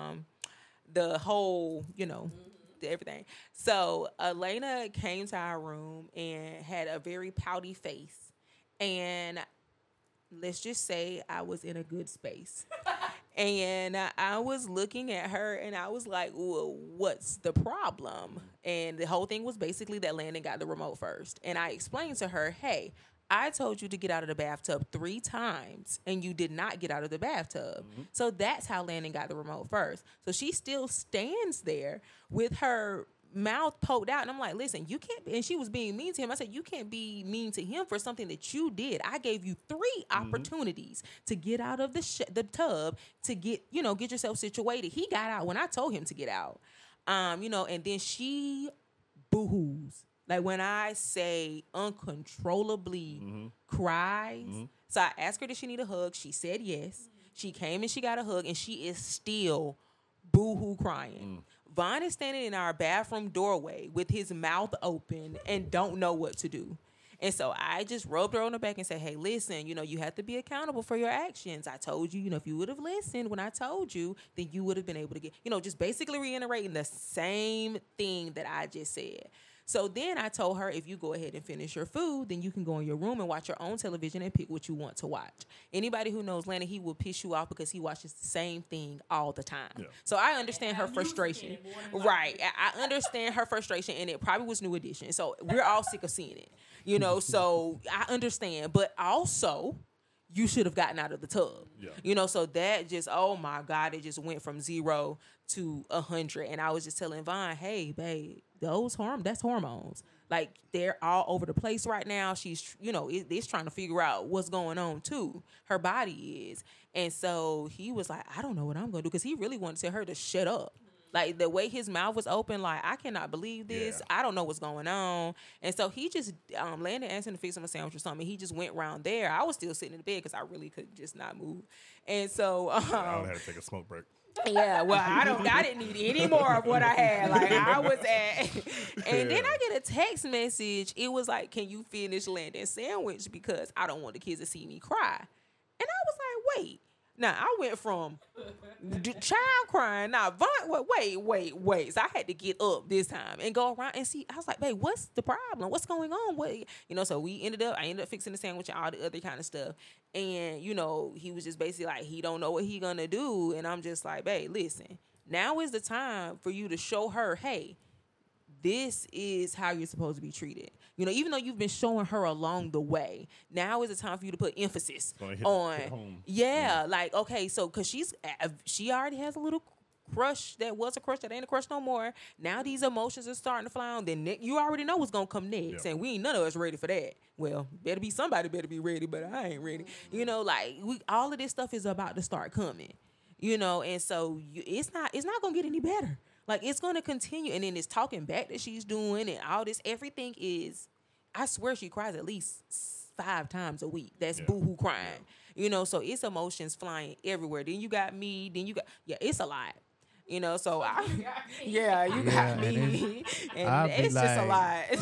whole, the everything. So Elena came to our room and had a very pouty face. And let's just say I was in a good space. And I was looking at her and I was like, well, what's the problem? And the whole thing was basically that Landon got the remote first. And I explained to her, hey, I told you to get out of the bathtub 3 times and you did not get out of the bathtub. So that's how Landon got the remote first. So she still stands there with her mouth poked out, and I'm like, listen, you can't. And she was being mean to him. I said, you can't be mean to him for something that you did. I gave you 3 opportunities to get out of the tub to get yourself situated. He got out when I told him to get out. And then she boo-hoos. Like when I say uncontrollably cries. So I asked her, did she need a hug? She said yes. She came and she got a hug, and she is still boo-hoo crying. Vaughn is standing in our bathroom doorway with his mouth open and don't know what to do. And so I just rubbed her on the back and said, hey, listen, you have to be accountable for your actions. I told you, if you would have listened when I told you, then you would have been able to get, just basically reiterating the same thing that I just said. So then I told her, if you go ahead and finish your food, then you can go in your room and watch your own television and pick what you want to watch. Anybody who knows Landon, he will piss you off because he watches the same thing all the time. Yeah. So I understand her frustration. Right. I understand her frustration, and it probably was New Edition. So we're all sick of seeing it, so I understand. But also, you should have gotten out of the tub. Yeah. So that just, oh my God, it just went from 0 to 100. And I was just telling Vaughn, hey, babe, that's hormones. Like, they're all over the place right now. She's, it's trying to figure out what's going on too. Her body is. And so he was like, I don't know what I'm going to do, because he really wanted to tell her to shut up. Like, the way his mouth was open, like, I cannot believe this. Yeah. I don't know what's going on. And so he just, Landon asked him to fix him a sandwich or something. He just went around there. I was still sitting in the bed because I really could just not move. And so I had to take a smoke break. Yeah, well, I didn't need any more of what I had. Like, I was at, and then I get a text message. It was like, can you finish Landon's sandwich, because I don't want the kids to see me cry. And I was like, wait. Now, I went from child crying. Now, wait. So I had to get up this time and go around and see. I was like, babe, what's the problem? What's going on? So I ended up fixing the sandwich and all the other kind of stuff. And, he was just basically like, he don't know what he gonna do. And I'm just like, babe, listen, now is the time for you to show her, hey, this is how you're supposed to be treated. Even though you've been showing her along the way, now is the time for you to put emphasis on. Hit home. Yeah, like, okay, so because she already has a little crush that was a crush that ain't a crush no more. Now these emotions are starting to fly on. Then you already know what's gonna come next, and we ain't none of us ready for that. Well, somebody better be ready, but I ain't ready. All of this stuff is about to start coming. And so it's not gonna get any better. Like, it's going to continue. And then this talking back that she's doing and all this, everything is, I swear she cries at least 5 times a week. That's boo-hoo crying. So it's emotions flying everywhere. Then you got me. It's a lot. So you got me. And it's just a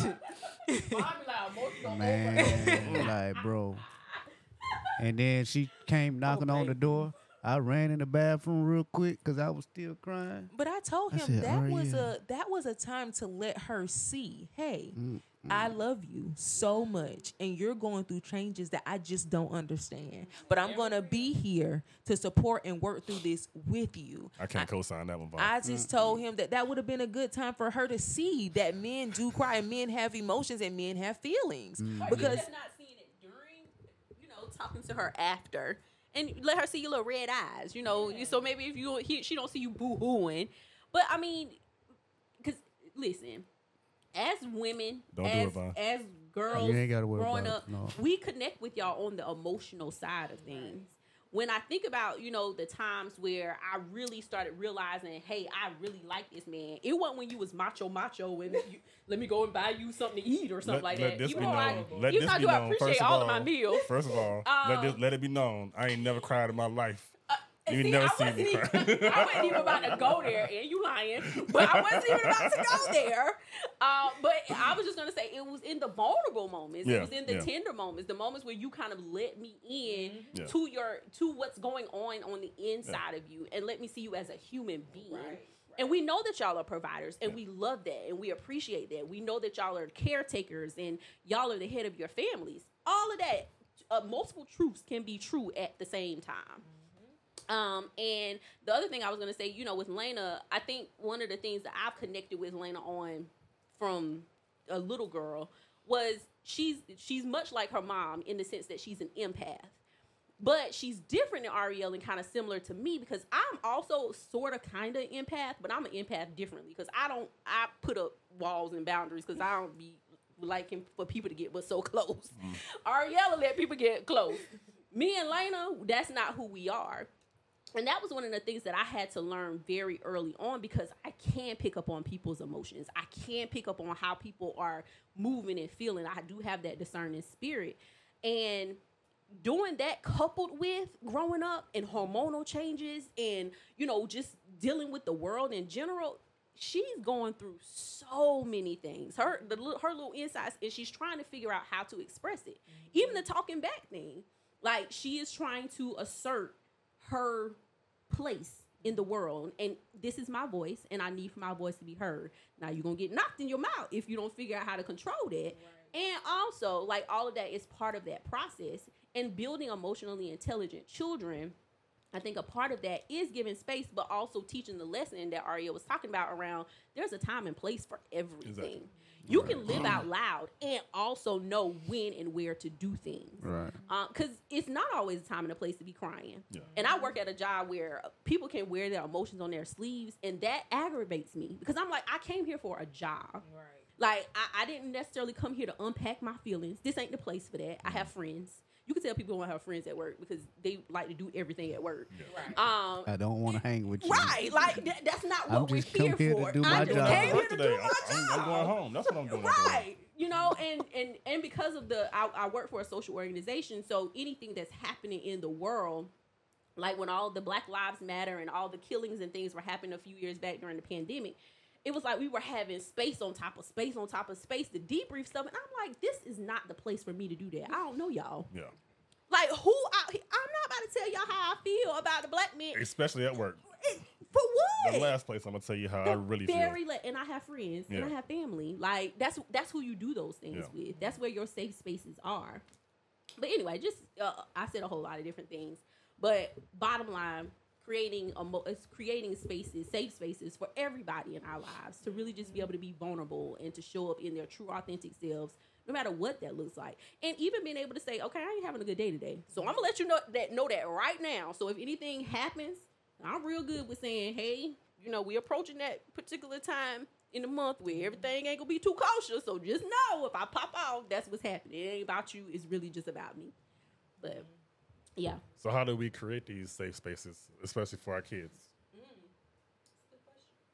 lot. Man, like, bro. And then she came knocking on the door. I ran in the bathroom real quick because I was still crying. But I told him that was a time to let her see, hey, I love you so much, and you're going through changes that I just don't understand. But I'm going to be here to support and work through this with you. I can't co-sign that one, Bob. I just told him that would have been a good time for her to see that men do cry, and men have emotions, and men have feelings. Because not seeing it during, talking to her after. And let her see your little red eyes, So maybe if she don't see you boo-hooing. But, I mean, because, listen, as women, as girls growing up, we connect with y'all on the emotional side of things. When I think about, the times where I really started realizing, hey, I really like this man. It wasn't when you was macho and let me go and buy you something to eat or something like that. Even though I appreciate all of my meals. First of all, let it be known, I ain't never cried in my life. You never seen me cry. I wasn't even about to go there, and you lying, but I wasn't even about to go there. But I was just going to say, it was in the vulnerable moments. It was in the tender moments, the moments where you kind of let me in to what's going on the inside of you, and let me see you as a human being. Right. And we know that y'all are providers, and we love that, and we appreciate that. We know that y'all are caretakers, and y'all are the head of your families. All of that, multiple truths can be true at the same time. And the other thing I was going to say, with Lena, I think one of the things that I've connected with Lena on from a little girl was she's much like her mom in the sense that she's an empath. But she's different than Ariel and kind of similar to me because I'm also sort of kind of empath, but I'm an empath differently because I put up walls and boundaries because I don't be liking for people to get but so close. Ariel let people get close. Me and Lena, that's not who we are. And that was one of the things that I had to learn very early on because I can pick up on people's emotions. I can pick up on how people are moving and feeling. I do have that discerning spirit. And doing that coupled with growing up and hormonal changes and, you know, just dealing with the world in general, she's going through so many things. Her little insights, and she's trying to figure out how to express it. Even the talking back thing. Like, she is trying to assert her place in the world, and this is my voice, and I need for my voice to be heard. Now, you're going to get knocked in your mouth if you don't figure out how to control that. Right. And also, like, all of that is part of that process. And building emotionally intelligent children, I think a part of that is giving space, but also teaching the lesson that Ariel was talking about around there's a time and place for everything. Exactly. You can live out loud and also know when and where to do things. Right. Because it's not always a time and a place to be crying. Yeah. And I work at a job where people can wear their emotions on their sleeves, and that aggravates me because I'm like, I came here for a job. Right. Like, I didn't necessarily come here to unpack my feelings. This ain't the place for that. I have friends. You can tell people don't have friends at work because they like to do everything at work. Yeah. Right. I don't want to hang with you. Right. Like, that's not what we're here for. To do my job. I'm going home. That's what I'm doing. Right. You know, and because of I work for a social organization, so anything that's happening in the world, like when all the Black Lives Matter and all the killings and things were happening a few years back during the pandemic, it was like we were having space on top of space on top of space to debrief stuff. And I'm like, this is not the place for me to do that. I don't know y'all. Yeah. Like, I'm not about to tell y'all how I feel about the black men. Especially at work. For what? The last place I'm going to tell you how I really feel. And I have friends. And I have family. Like, that's who you do those things with. That's where your safe spaces are. But anyway, just, I said a whole lot of different things. But bottom line, creating spaces, safe spaces for everybody in our lives to really just be able to be vulnerable and to show up in their true, authentic selves, no matter what that looks like. And even being able to say, okay, I ain't having a good day today. So I'm going to let you know that right now. So if anything happens, I'm real good with saying, hey, you know, we're approaching that particular time in the month where everything ain't going to be too cautious. So just know if I pop off, that's what's happening. It ain't about you. It's really just about me. But yeah. So how do we create these safe spaces, especially for our kids? That's a good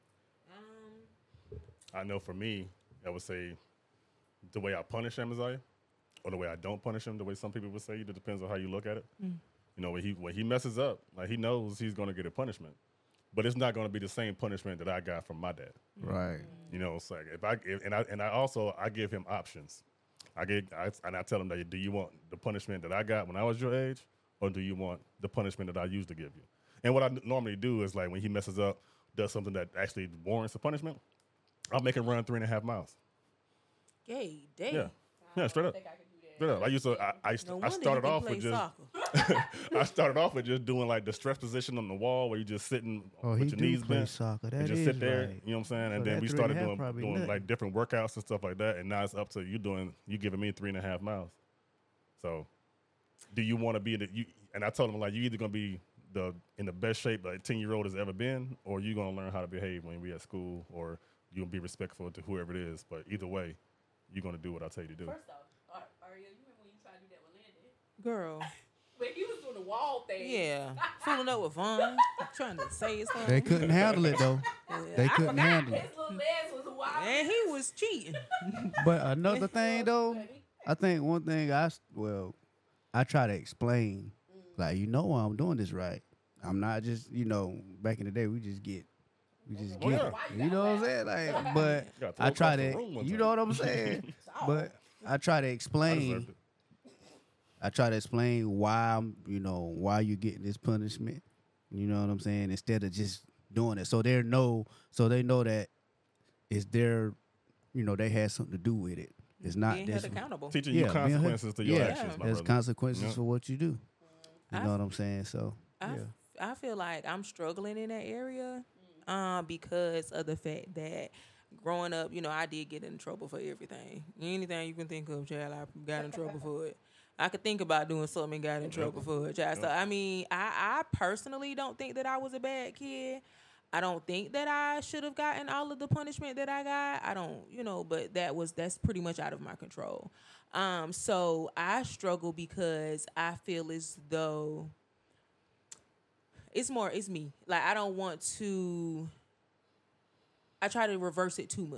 question. I know for me, I would say the way I punish Amaziah or the way I don't punish him, the way some people would say, it depends on how you look at it. You know, when he messes up, like, he knows he's going to get a punishment, but it's not going to be the same punishment that I got from my dad. Right. You know, it's like I give him options. I tell him that, do you want the punishment that I got when I was your age, or do you want the punishment that I used to give you? And what I normally do is, like, when he messes up, does something that actually warrants a punishment, I'll make him run 3.5 miles. Yay, dang. Yeah, straight up. Straight up. I started off with just I started off with just doing, like, the stretch position on the wall where you just sitting with your knees bent and just sit there. Right. You know what I'm saying? So and then we started doing like different workouts and stuff like that. And now it's up to you giving me 3.5 miles. So, do you want to be and I told him, like, you either gonna be in the best shape a 10-year-old has ever been, or you gonna learn how to behave when we at school, or you gonna be respectful to whoever it is. But either way, you're gonna do what I tell you to do. First off, Ariel, you remember when you tried to do that with Landon? Girl. When he was doing the wall thing. Yeah. Fooling up with Vaughn. Trying to say something. They couldn't handle it, though. They couldn't handle it. His little legs was wild. And he was cheating. But another thing, though, I think one thing I try to explain, like, I'm doing this right. I'm not just, back in the day, we just get it. You know what I'm saying? Like, but I try to, you know what I'm saying? But I try to explain. I try to explain why why you're getting this punishment. You know what I'm saying? Instead of just doing it, so they know that it's their, they had something to do with it. It's not being held accountable. Teaching you consequences to your actions. There's consequences for what you do. You know what I'm saying? So I feel like I'm struggling in that area because of the fact that growing up, I did get in trouble for everything. Anything you can think of, child, I got in trouble for it. I could think about doing something and got in trouble for it, child. So I mean, I personally don't think that I was a bad kid. I don't think that I should have gotten all of the punishment that I got. I don't, but that's pretty much out of my control. So I struggle because I feel as though it's me. Like I don't want to. I try to reverse it too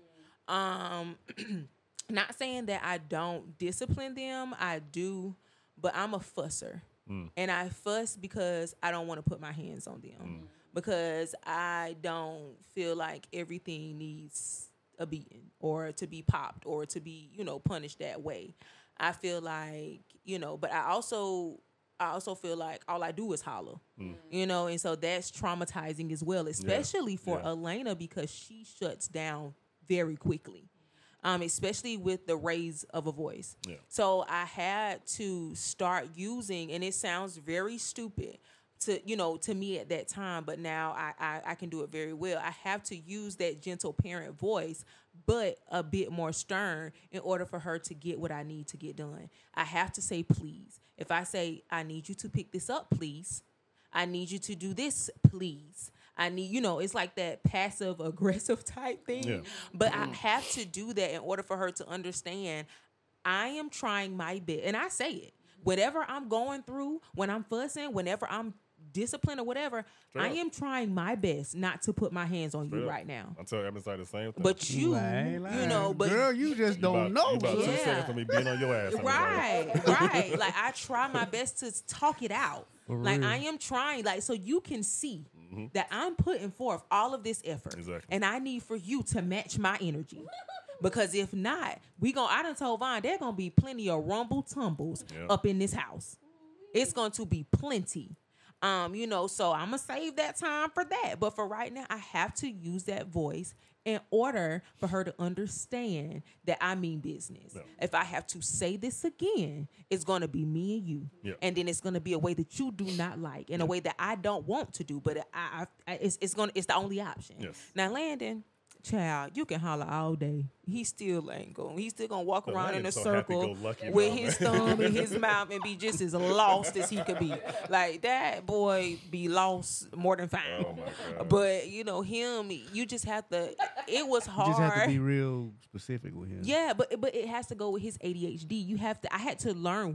much. Not saying that I don't discipline them. I do, but I'm a fusser, and I fuss because I don't want to put my hands on them. Because I don't feel like everything needs a beating or to be popped or to be, punished that way. I feel like, but I also feel like all I do is holler, and so that's traumatizing as well, especially for Elena because she shuts down very quickly, especially with the raise of a voice. Yeah. So I had to start using, and it sounds very stupid, to me at that time, but now I can do it very well. I have to use that gentle parent voice, but a bit more stern in order for her to get what I need to get done. I have to say, please. If I say, I need you to pick this up, please. I need you to do this, please. I need, it's like that passive aggressive type thing. Yeah. But I have to do that in order for her to understand I am trying my best. And I say it. Whatever I'm going through, when I'm fussing, whenever I'm discipline or whatever, I am trying my best not to put my hands on you right now. I tell you, I'm inside the same thing. But you, but girl, you just don't know. You about 2 seconds for me being on your ass. Right. Like I try my best to talk it out. Like I am trying, like so you can see that I'm putting forth all of this effort, and I need for you to match my energy. Because if not, I done told Vaughn there gonna be plenty of rumble tumbles up in this house. It's going to be plenty. So I'm going to save that time for that. But for right now, I have to use that voice in order for her to understand that I mean business. No. If I have to say this again, it's going to be me and you. Yep. And then it's going to be a way that you do not like, in a way that I don't want to do, but it's the only option. Yes. Now, Landon, child, you can holler all day. He still ain't going. He's still going to walk around in a circle with his thumb in his mouth and be just as lost as he could be. Like, that boy be lost more than fine. Oh, my God. But, him, you just have to, it was hard. You just have to be real specific with him. Yeah, but it has to go with his ADHD. I had to learn,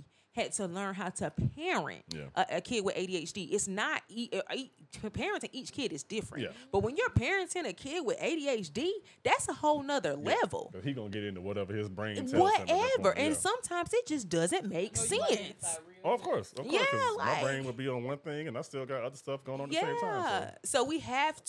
how to parent a kid with ADHD. It's not parenting each kid is different. Yeah. But when you're parenting a kid with ADHD, that's a whole nother level. He gonna get into whatever his brain tells him. And sometimes it just doesn't make sense. Oh, of course. Yeah, my brain would be on one thing, and I still got other stuff going on at the same time. So we have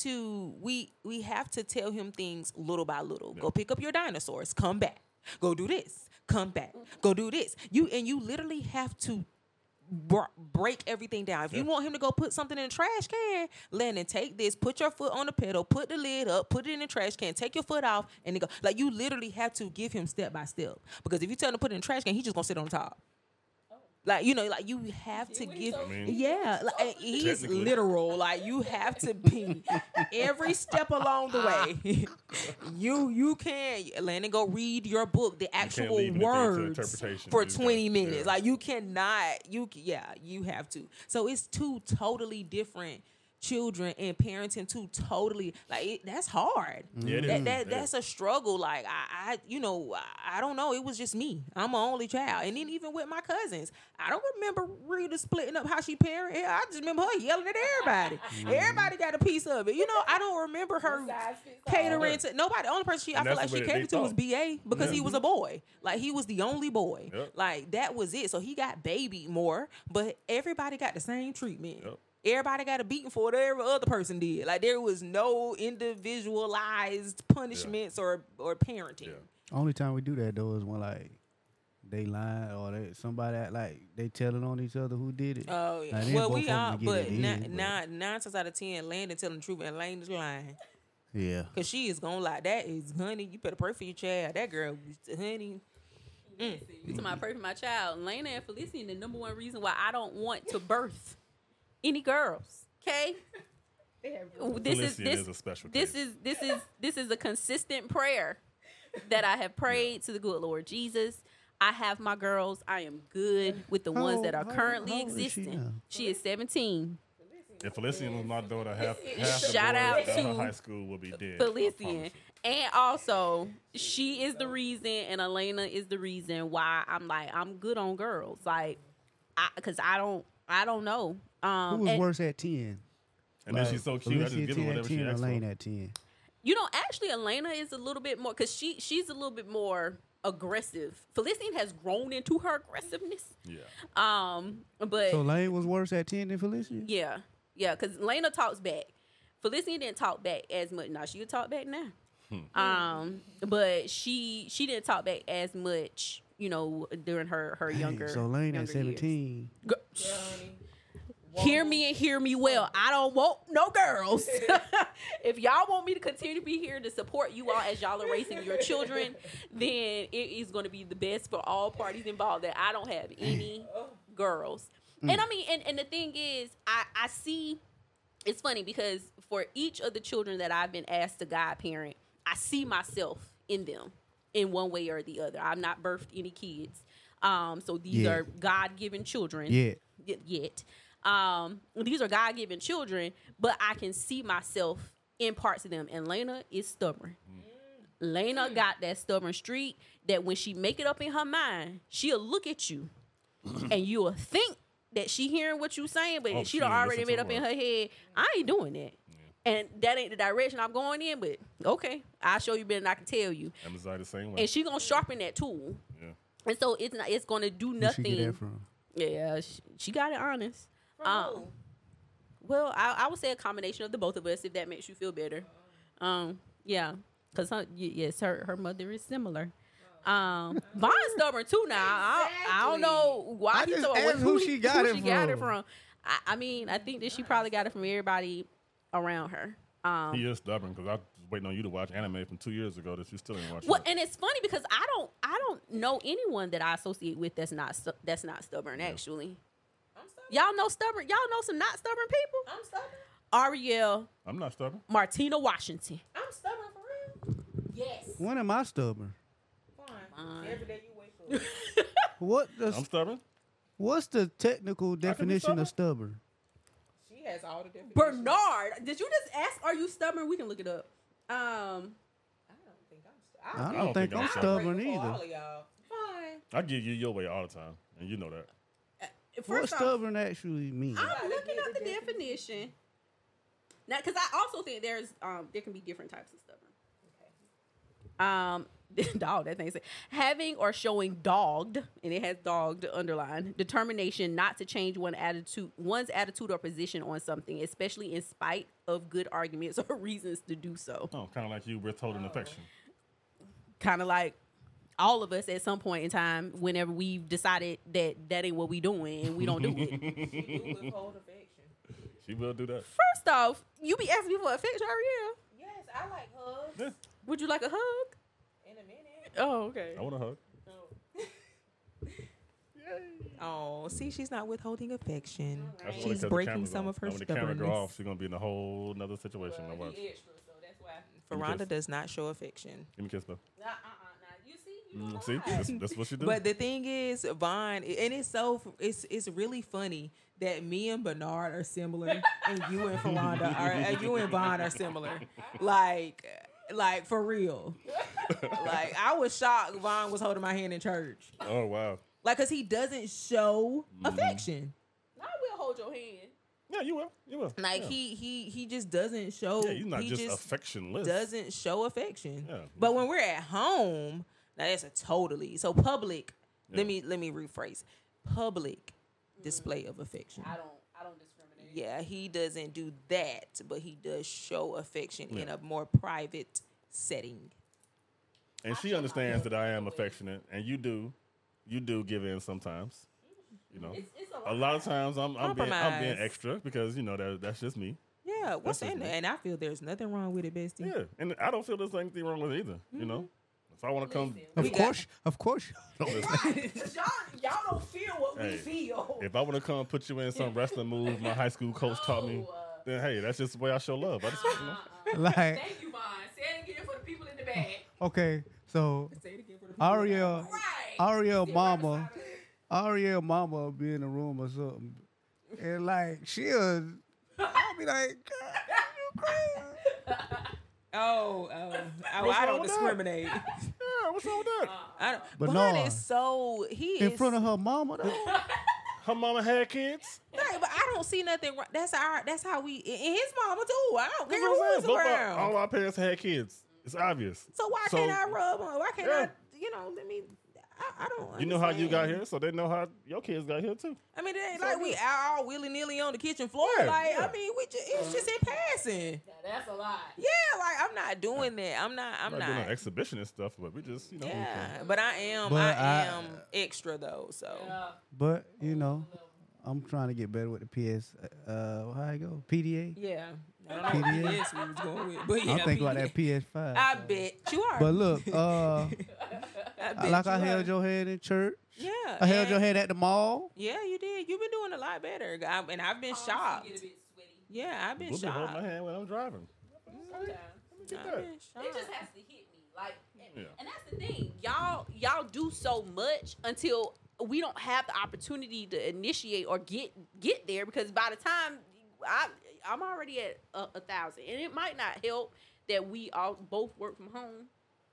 to tell him things little by little. Yeah. Go pick up your dinosaurs. Come back. Go do this. Come back. Go do this. You literally have to break everything down. If you want him to go put something in the trash can, Landon, take this, put your foot on the pedal, put the lid up, put it in the trash can, take your foot off, and then go. Like, you literally have to give him step by step. Because if you tell him to put it in the trash can, he's just going to sit on the top. Like, you have to give, he's literal. Like, you have to be every step along the way. you can't, Landon, go read your book, the actual words for 20 minutes. Yeah. Like, you cannot, you have to. So it's two totally different children and parenting two totally that's hard. Yeah, that's a struggle. Like I don't know. It was just me. I'm my only child, and then even with my cousins, I don't remember Rita splitting up how she parented. I just remember her yelling at everybody. Everybody got a piece of it. I don't remember her catering to nobody. The only person I feel like she catered to was BA because he was a boy. Like, he was the only boy. Yep. Like, that was it. So he got babied more, but everybody got the same treatment. Yep. Everybody got a beating for what every other person did. Like, there was no individualized punishments or parenting. Yeah. Only time we do that, though, is when, like, they lying or somebody they telling on each other who did it. Oh, yeah. Like, well, we are, but 9 times out of 10, Landon telling the truth and Lane is lying. Yeah. Because she is going to lie. That is, honey, you better pray for your child. That girl, honey. You talking about pray for my child. Lena and Felicity, the number one reason why I don't want to birth any girls, okay? This is a special case. This is a consistent prayer that I have prayed to the good Lord Jesus. I have my girls. I am good with the ones that are currently how old is she existing. now? She is 17. If Felician was my daughter, half the Shout out boys at to her high school will be dead. Felician. And also, she is the reason, and Elena is the reason why I'm good on girls. Like, because I don't know. Who was worse at 10? And then she's so cute. I just Felicia give her 10 whatever at she 10 or asks Lane for. at 10? You know, actually, Elena is a little bit more, because she's a little bit more aggressive. Felician has grown into her aggressiveness. Yeah. But So Lane was worse at 10 than Felicia? yeah, because Lena talks back. Felician didn't talk back as much. Now she would talk back now. But she didn't talk back as much, you know, during her Dang, younger. so Lane at younger years. 17. Hear me and hear me well. I don't want no girls. If y'all want me to continue to be here to support you all as y'all are raising your children, then it is going to be the best for all parties involved that I don't have any girls. And I mean, and the thing is, I see, it's funny because for each of the children that I've been asked to godparent, I see myself in them in one way or the other. I've not birthed any kids. So these are God-given children. Yeah. Yet. These are God-given children, but I can see myself in parts of them. And Lena is stubborn. Lena got that stubborn streak that when she make it up in her mind, she'll look at you and you'll think that she hearing what you saying, but she done already made up in her head, I ain't doing that. And that ain't the direction I'm going in, but okay, I'll show you better than I can tell you. Amazon the same way. And she gonna sharpen that tool. Yeah. And so it's gonna do Where'd nothing. she get that from? Yeah, she got it honest. From who? Well, I would say a combination of the both of us, if that makes you feel better. Yeah, because her mother is similar. Von's stubborn too now. I don't know why. I just asked who she got it from. I mean, I think that she probably got it from everybody around her. He is stubborn because I was waiting on you to watch anime from 2 years ago that you still ain't watching. Well, and it's funny because I don't know anyone that I associate with that's not stubborn. Actually, I'm stubborn. y'all know stubborn. Y'all know some not stubborn people. I'm stubborn. Ariel, I'm not stubborn. Martina Washington. I'm stubborn for real. Yes. When am I stubborn? Fine. Every day you wake up. I'm stubborn. What's the technical definition of stubborn? She has all the definitions. Bernard, did you just ask? Are you stubborn? We can look it up. I don't think I'm stubborn. I don't think I'm stubborn either. All of y'all. Fine. I give you your way all the time, and you know that. What First off, stubborn actually mean? I'm looking at the definition. Now, because I also think there can be different types of stubborn. Dog, that thing said having or showing dogged, and it has dogged underlined determination not to change one's attitude or position on something, especially in spite of good arguments or reasons to do so. Oh, kind of like you withholding affection. Kind of like all of us at some point in time, whenever we've decided that ain't what we doing and we don't do it. She do withhold affection. She will do that. First off, you be asking me for affection, Ariel. Yes, I like hugs. Yeah, Would you like a hug? In a minute. Oh, okay. I want a hug. Oh, see, she's not withholding affection. That's She's only 'cause the breaking camera's some on. of her Now when the camera go stubbornness. off, she's gonna be in a whole nother situation. Now watch. Extra, so that's why. Ferranda does not show affection. Give me a kiss, though. Nah. You see, you don't See, lie. that's what she do. But the thing is, Vaughn, and it's really funny that me and Bernard are similar, and you and Ferranda you and Vaughn are similar. Like for real. Like I was shocked Vaughn was holding my hand in church. Oh wow. Like, cause he doesn't show affection. I will hold your hand. Yeah, you will. You will. Like yeah. he just doesn't show. Yeah, he's not he just affectionless. doesn't show affection. Yeah. But when we're at home, now that's a totally so public. Yeah. Let me rephrase. Public display of affection. I don't discriminate. Yeah, he doesn't do that, but he does show affection in Yeah. a more private setting. And she understands that I am affectionate, and you do give in sometimes. You know, It's a lot of times I'm being Compromise. extra because you know that's just me. Yeah, what's That's in just there? me. And I feel there's nothing wrong with it, bestie. Yeah, and I don't feel there's anything wrong with it either. You know, if I want to come, Of course. y'all don't feel what Hey, we feel. if I want to come put you in some wrestling move my high school coach taught me, then hey, that's just the way I show love. I just, you know. Like, Thank you, Vaughn. Say it again for the people in the back. okay, so Say it again for the people. Ariel, Right. Ariel mama will be in the room or something, and like I'll be like, God, you crazy. I wrong don't with that? discriminate. Yeah, what's wrong with that? I don't, But Bud no. is so he In is front of her mama though. Her mama had kids. Right, but I don't see nothing wrong. That's how we and his mama too. I don't That's care what I'm who's saying. around. All our parents had kids. It's obvious. So why can't I rub on? Why can't Yeah. let me. I don't. You know how you got understand. here, so they know how your kids got here too. I mean, it ain't all like we good. out all willy nilly on the kitchen floor. Yeah, like yeah. I mean, it's just in passing. That's a lot. Yeah, like I'm not doing that. I'm not. I'm not doing an exhibitionist stuff, but we just Yeah, but I am. But I am extra though. So But I'm trying to get better with the PS. How I go? PDA. yeah, I don't know what PDA? PS we was going with, but yeah, I'm thinking about PDA. that PS5. I bet you are. But look, I bet like you I are. held your hand in church. Yeah, I held and- your hand at the mall. Yeah, you did. You've been doing a lot better, and I've been shocked. Get a bit sweaty. Yeah, I've been We'll be holding shocked. my hand when I'm driving. Sometimes. Get I've that. been It shocked. just has to hit me, like, Yeah. and that's the thing. Y'all do so much until we don't have the opportunity to initiate or get there, because by the time I'm already at 1,000, and it might not help that we all both work from home.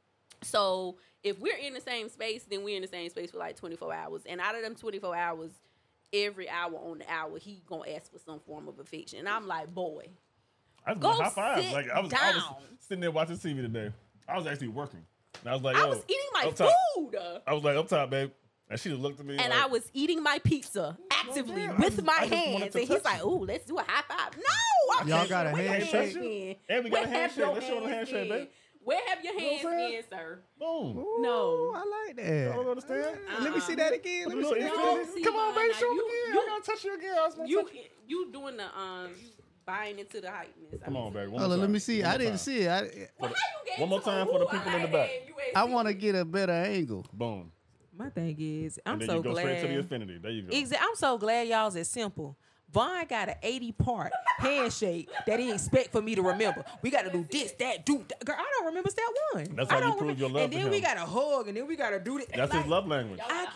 So if we're in the same space, then we're in the same space for like 24 hours, and out of them 24 hours, every hour on the hour, he gonna ask for some form of affection, and I'm like, boy. I was Go high five. sit Like I was down. sitting there watching TV today. I was actually working. And I was like, I yo, was eating my up top. food. I was like, up top, babe. And she just looked at me. And like, I was eating my pizza actively damn, with my I just wanted hands. to And he's touch like, you. ooh, let's do a high five. No! I Y'all can't. got a Where your handshake? been? And we got Where a have handshake. your Let's show the hands handshake, been? babe. Where have your You know hands what I'm saying? been, sir? Boom. No. I like that. Y'all understand? Let me see that again. Let me Look, see you that. feel No, me? see, Come on, Vaughn, babe. now Show me you- again. you- I gotta touch you again. I was gonna You touch you. you doing the you buying into the hypeness. Come on, babe. One Hold more on, let time. me see. One I more didn't time. see it. One more time for the people in the back. I want to get a better angle. Boom. My thing is, I'm And then so you go glad. straight to the affinity. There you go. I'm so glad y'all's is simple. Vaughn got an 80-part handshake that he expect for me to remember. We got to do this, that, do that. Girl, I don't remember step one. That's I how you don't prove your love And for then we him. got to hug, and then we got to do this. That's his love language.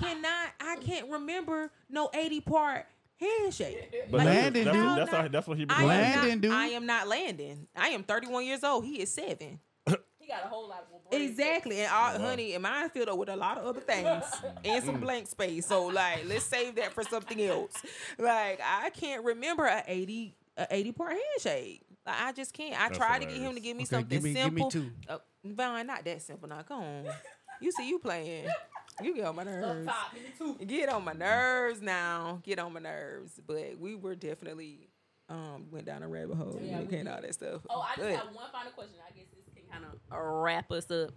I can't remember no 80-part handshake. But Like, that's, Landon that's, do. that's what he be I doing. am, Landon do. not, I am not Landon. I am 31 years old. He is 7. He got a whole lot of brain Exactly. And honey, and mine filled up with a lot of other things and some blank space. So like, let's save that for something else. Like, I can't remember a 80-part handshake. Like, I just can't. I That's tried to get hilarious. him to give me Okay, something give me simple. 2. Vaughn, not that simple. Now, come on. You see, you playing. You get on my nerves. Top, give me two. Get on my nerves now. Get on my nerves. But we were definitely went down a rabbit hole. Yeah, and we all that stuff. Oh, I just But- have one final question. I guess this can kind of wrap us up.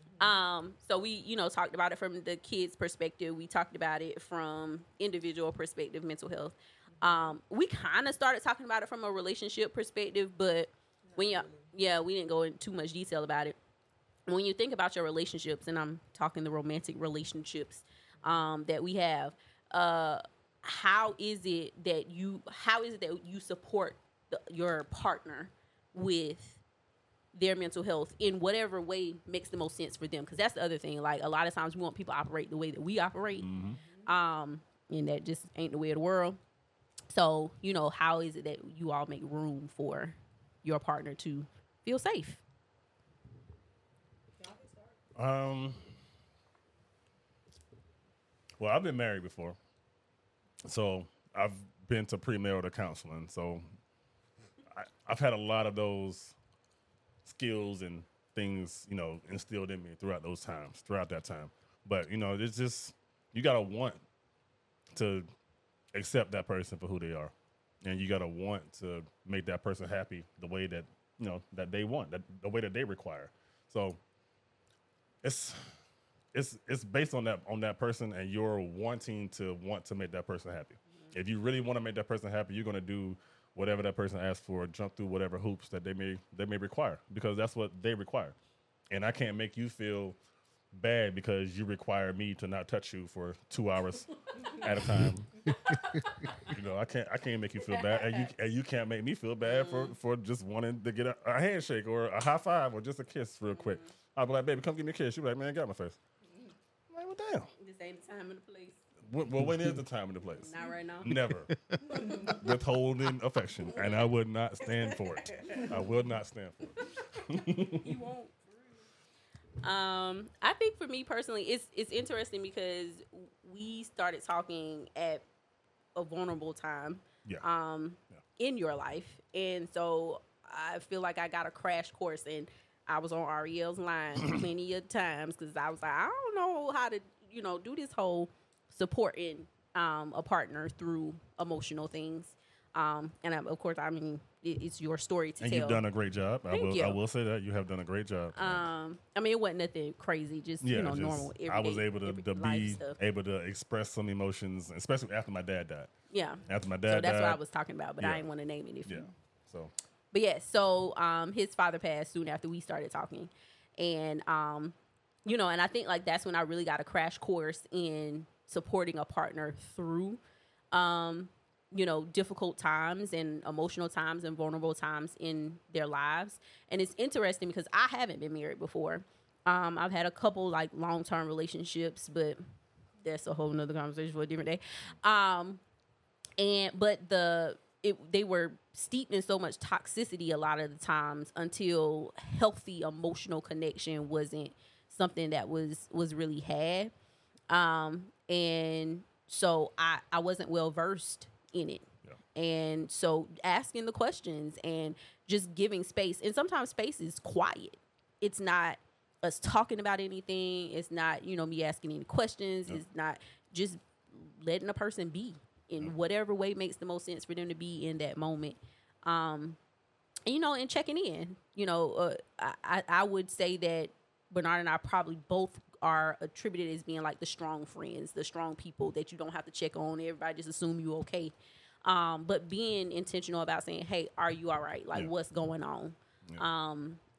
So we, talked about it from the kids' perspective. We talked about it from individual perspective, mental health. We kind of started talking about it from a relationship perspective, but we didn't go into too much detail about it. When you think about your relationships, and I'm talking the romantic relationships that we have, how is it that you support your partner with their mental health in whatever way makes the most sense for them? Because that's the other thing. Like, a lot of times we want people to operate the way that we operate, and that just ain't the way of the world. So, how is it that you all make room for your partner to feel safe? Well, I've been married before, so I've been to premarital counseling. So I've had a lot of those skills and things, instilled in me throughout that time. But it's just, you gotta want to accept that person for who they are, and you gotta want to make that person happy the way that that they want, the way that they require. So it's based on that person and your want to make that person happy. If you really want to make that person happy, you're gonna do whatever that person asks for, jump through whatever hoops that they may require, because that's what they require. And I can't make you feel bad because you require me to not touch you for 2 hours at a time. I can't make you feel bad, and you can't make me feel bad for just wanting to get a handshake or a high five or just a kiss real quick. I'll be like, baby, come give me a kiss. She'll be like, man, get out my face. I'm like, Well, damn. This ain't the time and the place. Well, when is the time and the place? Not right now. Never. Withholding affection. And I would not stand for it. I will not stand for it. You won't. I think for me personally, it's interesting because we started talking at a vulnerable time. Yeah. In your life, and so I feel like I got a crash course, and I was on Ariel's line plenty of times because I was like, I don't know how to, do this whole supporting a partner through emotional things. And of course, I mean, it's your story to and tell. You've done a great job. Thank you. I will say that you have done a great job. I mean, it wasn't nothing crazy, just normal. Everyday, I was able to be stuff. able to express some emotions, especially after my dad died. Yeah. After my dad died. So that's what I was talking about, but Yeah. I didn't want to name it. If you. So. But yeah, so his father passed soon after we started talking, and and I think like that's when I really got a crash course in supporting a partner through difficult times and emotional times and vulnerable times in their lives. And it's interesting because I haven't been married before. I've had a couple like long-term relationships, but that's a whole nother conversation for a different day. They were steeped in so much toxicity a lot of the times until healthy emotional connection wasn't something that was really had. And so I wasn't well versed in it. Yeah. And so asking the questions and just giving space, and sometimes space is quiet. It's not us talking about anything. It's not, me asking any questions. Yeah. It's not just letting a person be in whatever way makes the most sense for them to be in that moment. And checking in, I would say that Bernard and I probably both are attributed as being like the strong friends, the strong people that you don't have to check on. Everybody just assume you okay. But being intentional about saying, hey, are you all right? Like, what's going on? Yeah.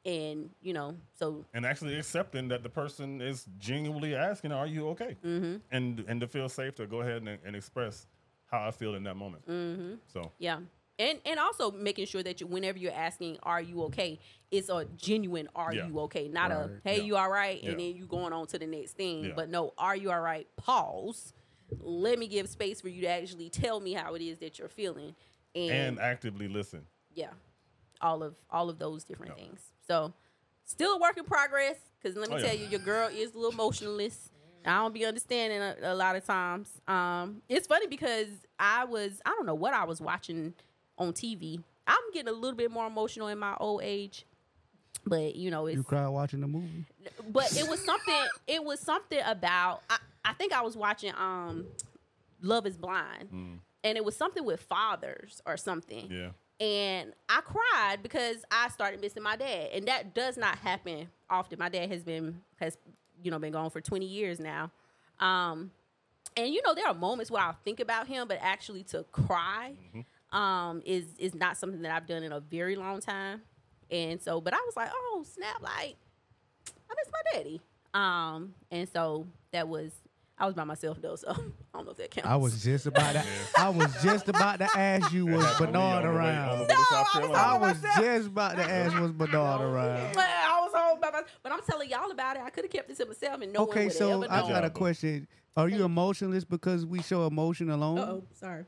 And actually accepting that the person is genuinely asking, are you okay? Mm-hmm. And to feel safe to go ahead and express how I feel in that moment. Mm-hmm. So yeah, and also making sure that whenever you're asking, "Are you okay?" it's a genuine "Are you okay?" Not a "Hey, you all right?" and then you going on to the next thing. But no, "Are you all right?" Pause. Let me give space for you to actually tell me how it is that you're feeling, and actively listen. Yeah, all of those different things. So, still a work in progress. Because let me tell you, your girl is a little emotionalist. I don't be understanding a lot of times. It's funny because I don't know what I was watching on TV. I'm getting a little bit more emotional in my old age, but it's, you cried watching the movie. But it was something about I think I was watching Love Is Blind, and it was something with fathers or something. Yeah. And I cried because I started missing my dad, and that does not happen often. My dad has been gone for 20 years now. And, there are moments where I'll think about him, but actually to cry is not something that I've done in a very long time. And so, but I was like, oh, snap, like, I miss my daddy. And so I was by myself, though, so I don't know if that counts. I was just about to ask you, was Bernard around? I was just about to ask, was Bernard around? I was home by myself, but I'm telling y'all about it. I could have kept it to myself, and no one would have ever known. Okay, so I got a question. Are you emotionless because we show emotion alone? Uh-oh, sorry.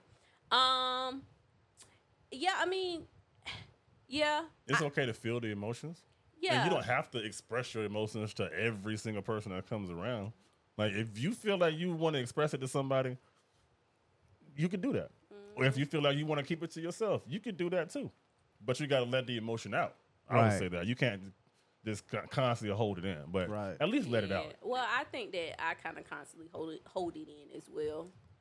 Yeah, I mean, yeah. It's okay to feel the emotions. Yeah. And you don't have to express your emotions to every single person that comes around. Like, if you feel like you want to express it to somebody, you can do that. Or if you feel like you want to keep it to yourself, you can do that too. But you got to let the emotion out. I would say that. You can't just constantly hold it in, but at least let it out. Well, I think that I kind of constantly hold it in as well.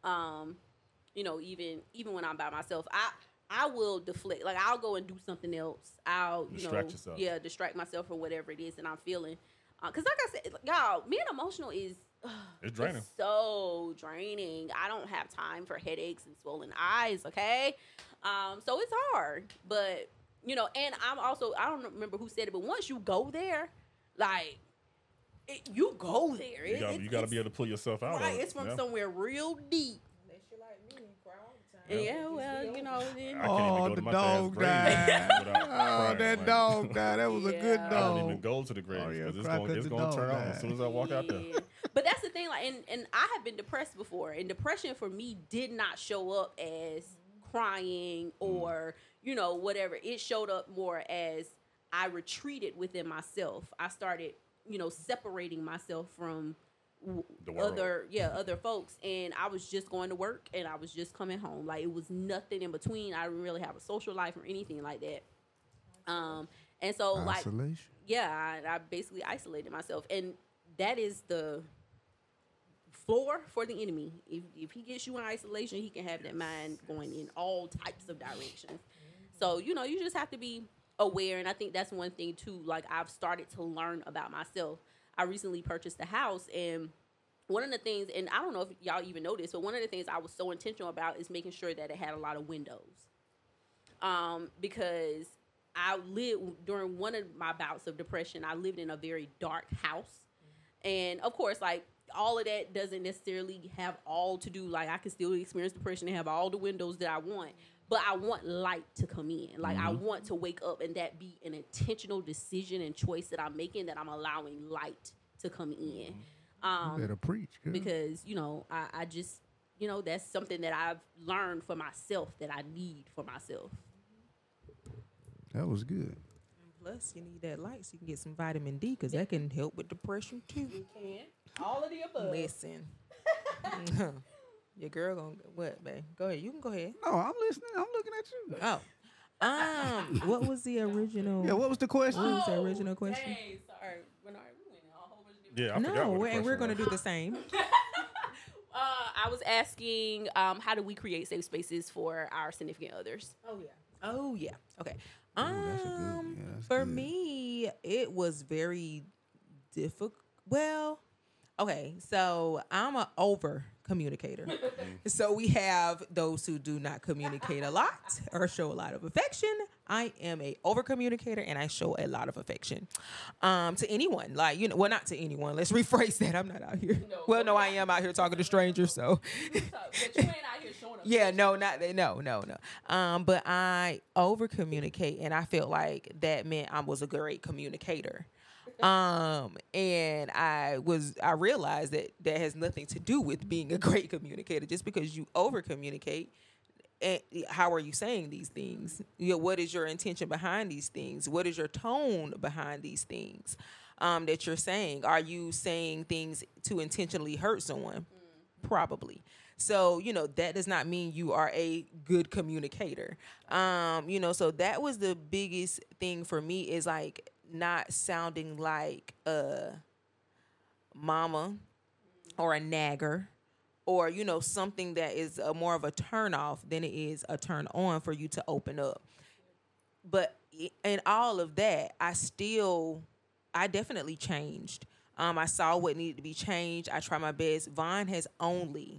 Even when I'm by myself, I will deflect. Like, I'll go and do something else. I'll distract yourself. Yeah, distract myself from whatever it is that I'm feeling. Because like I said, y'all, being emotional is it's draining. It's so draining. I don't have time for headaches and swollen eyes. Okay, so it's hard. But and I'm also, I don't remember who said it, but once you go there, like you go there. You got to be able to pull yourself out. Right, it's from somewhere real deep. Unless you're like me, you cry all the time. Yeah, well, then. Oh, the dog died. Oh, that dog died. That was a good dog. I don't even go to the grave because it's going to turn on as soon as I walk out there. But that's the thing. thing, like, and I have been depressed before, and depression for me did not show up as crying or, you know, whatever. It showed up more as I retreated within myself. I started, you know, separating myself from other folks, and I was just going to work and I was just coming home. Like, it was nothing in between. I didn't really have a social life or anything like that. And so Isolation. like, yeah, I basically isolated myself, and that is the floor for the enemy. If he gets you in isolation, he can have that mind going in all types of directions. So, you know, you just have to be aware. And I think that's one thing too, like, I've started to learn about myself. I recently purchased a house, and one of the things, and I don't know if y'all even know this, but one of the things I was so intentional about is making sure that it had a lot of windows. Because I lived, during one of my bouts of depression, I lived in a very dark house. And of course, like, all of that doesn't necessarily have all to do, like, I can still experience depression and have all the windows that I want, but I want light to come in. Like, I want to wake up and that be an intentional decision and choice that I'm making, that I'm allowing light to come in. You better preach, girl. Because, you know, I just, you know, that's something that I've learned for myself that I need for myself. That was good. Plus, you need that light so you can get some vitamin D, because that can help with depression too. You can. All of the above. Listen. Your girl gonna what, babe? Go ahead. You can go ahead. No, I'm listening. I'm looking at you. Oh. What was the original? Yeah, what was the question? What was the original question? Dang, sorry. We went in a whole bunch of different. Yeah, I forgot No, what the we're question gonna was. do the same. I was asking, how do we create safe spaces for our significant others? Oh yeah. Okay. that's a good- yeah, that's For good. me, it was very difficult. Well, okay, so I'm an over communicator. So we have those who do not communicate a lot or show a lot of affection. I am a over communicator, and I show a lot of affection to anyone. Like, you know, well, not to anyone. Let's rephrase that. I'm not out here. No, I am out here talking to strangers. So. But you ain't out here showing up. Yeah, no. But I over communicate, and I felt like that meant I was a great communicator. And I realized that has nothing to do with being a great communicator. Just because you over communicate, and how are you saying these things? You know, what is your intention behind these things? What is your tone behind these things that you're saying? Are you saying things to intentionally hurt someone? Probably. So, you know, that does not mean you are a good communicator. You know, so that was the biggest thing for me, is like not sounding like a mama or a nagger, or, you know, something that is more of a turn off than it is a turn on for you to open up. But in all of that, I definitely changed. I saw what needed to be changed. I tried my best. Vaughn has only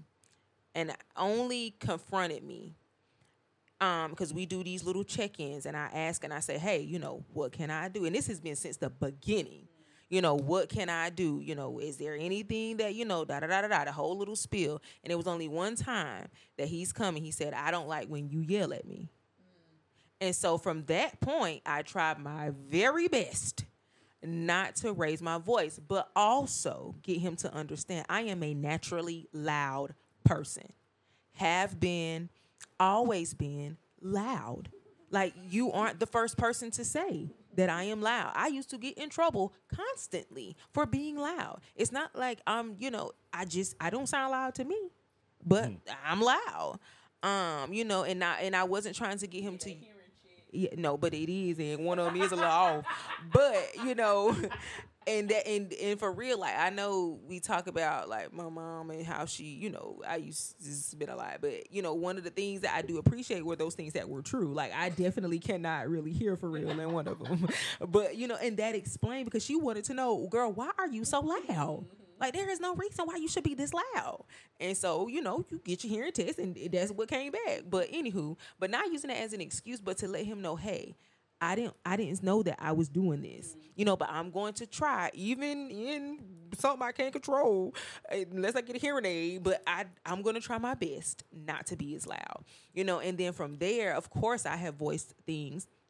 confronted me because we do these little check-ins, and I ask and I say, hey, you know, what can I do? And this has been since the beginning. You know, what can I do? You know, is there anything that, you know, the whole little spiel. And it was only one time that he's coming. He said, I don't like when you yell at me. And so from that point, I tried my very best not to raise my voice, but also get him to understand I am a naturally loud person. Have been, always been loud. Like, you aren't the first person to say that I am loud. I used to get in trouble constantly for being loud. It's not like you know, I don't sound loud to me, but I'm loud. You know, and I wasn't trying to get him to. Yeah, no, but it is, and one of them is a little off. But, you know, and for real, like, I know we talk about, like, my mom and how she, you know, this has been a lot, but, you know, one of the things that I do appreciate were those things that were true. Like, I definitely cannot really hear for real in one of them. But, you know, and that explained, because she wanted to know, girl, why are you so loud? Like, there is no reason why you should be this loud. And so, you know, you get your hearing test, and that's what came back. But anywho, but not using it as an excuse, but to let him know, hey, I didn't know that I was doing this. You know, but I'm going to try, even in something I can't control, unless I get a hearing aid, but I'm going to try my best not to be as loud. You know, and then from there, of course, I have voiced things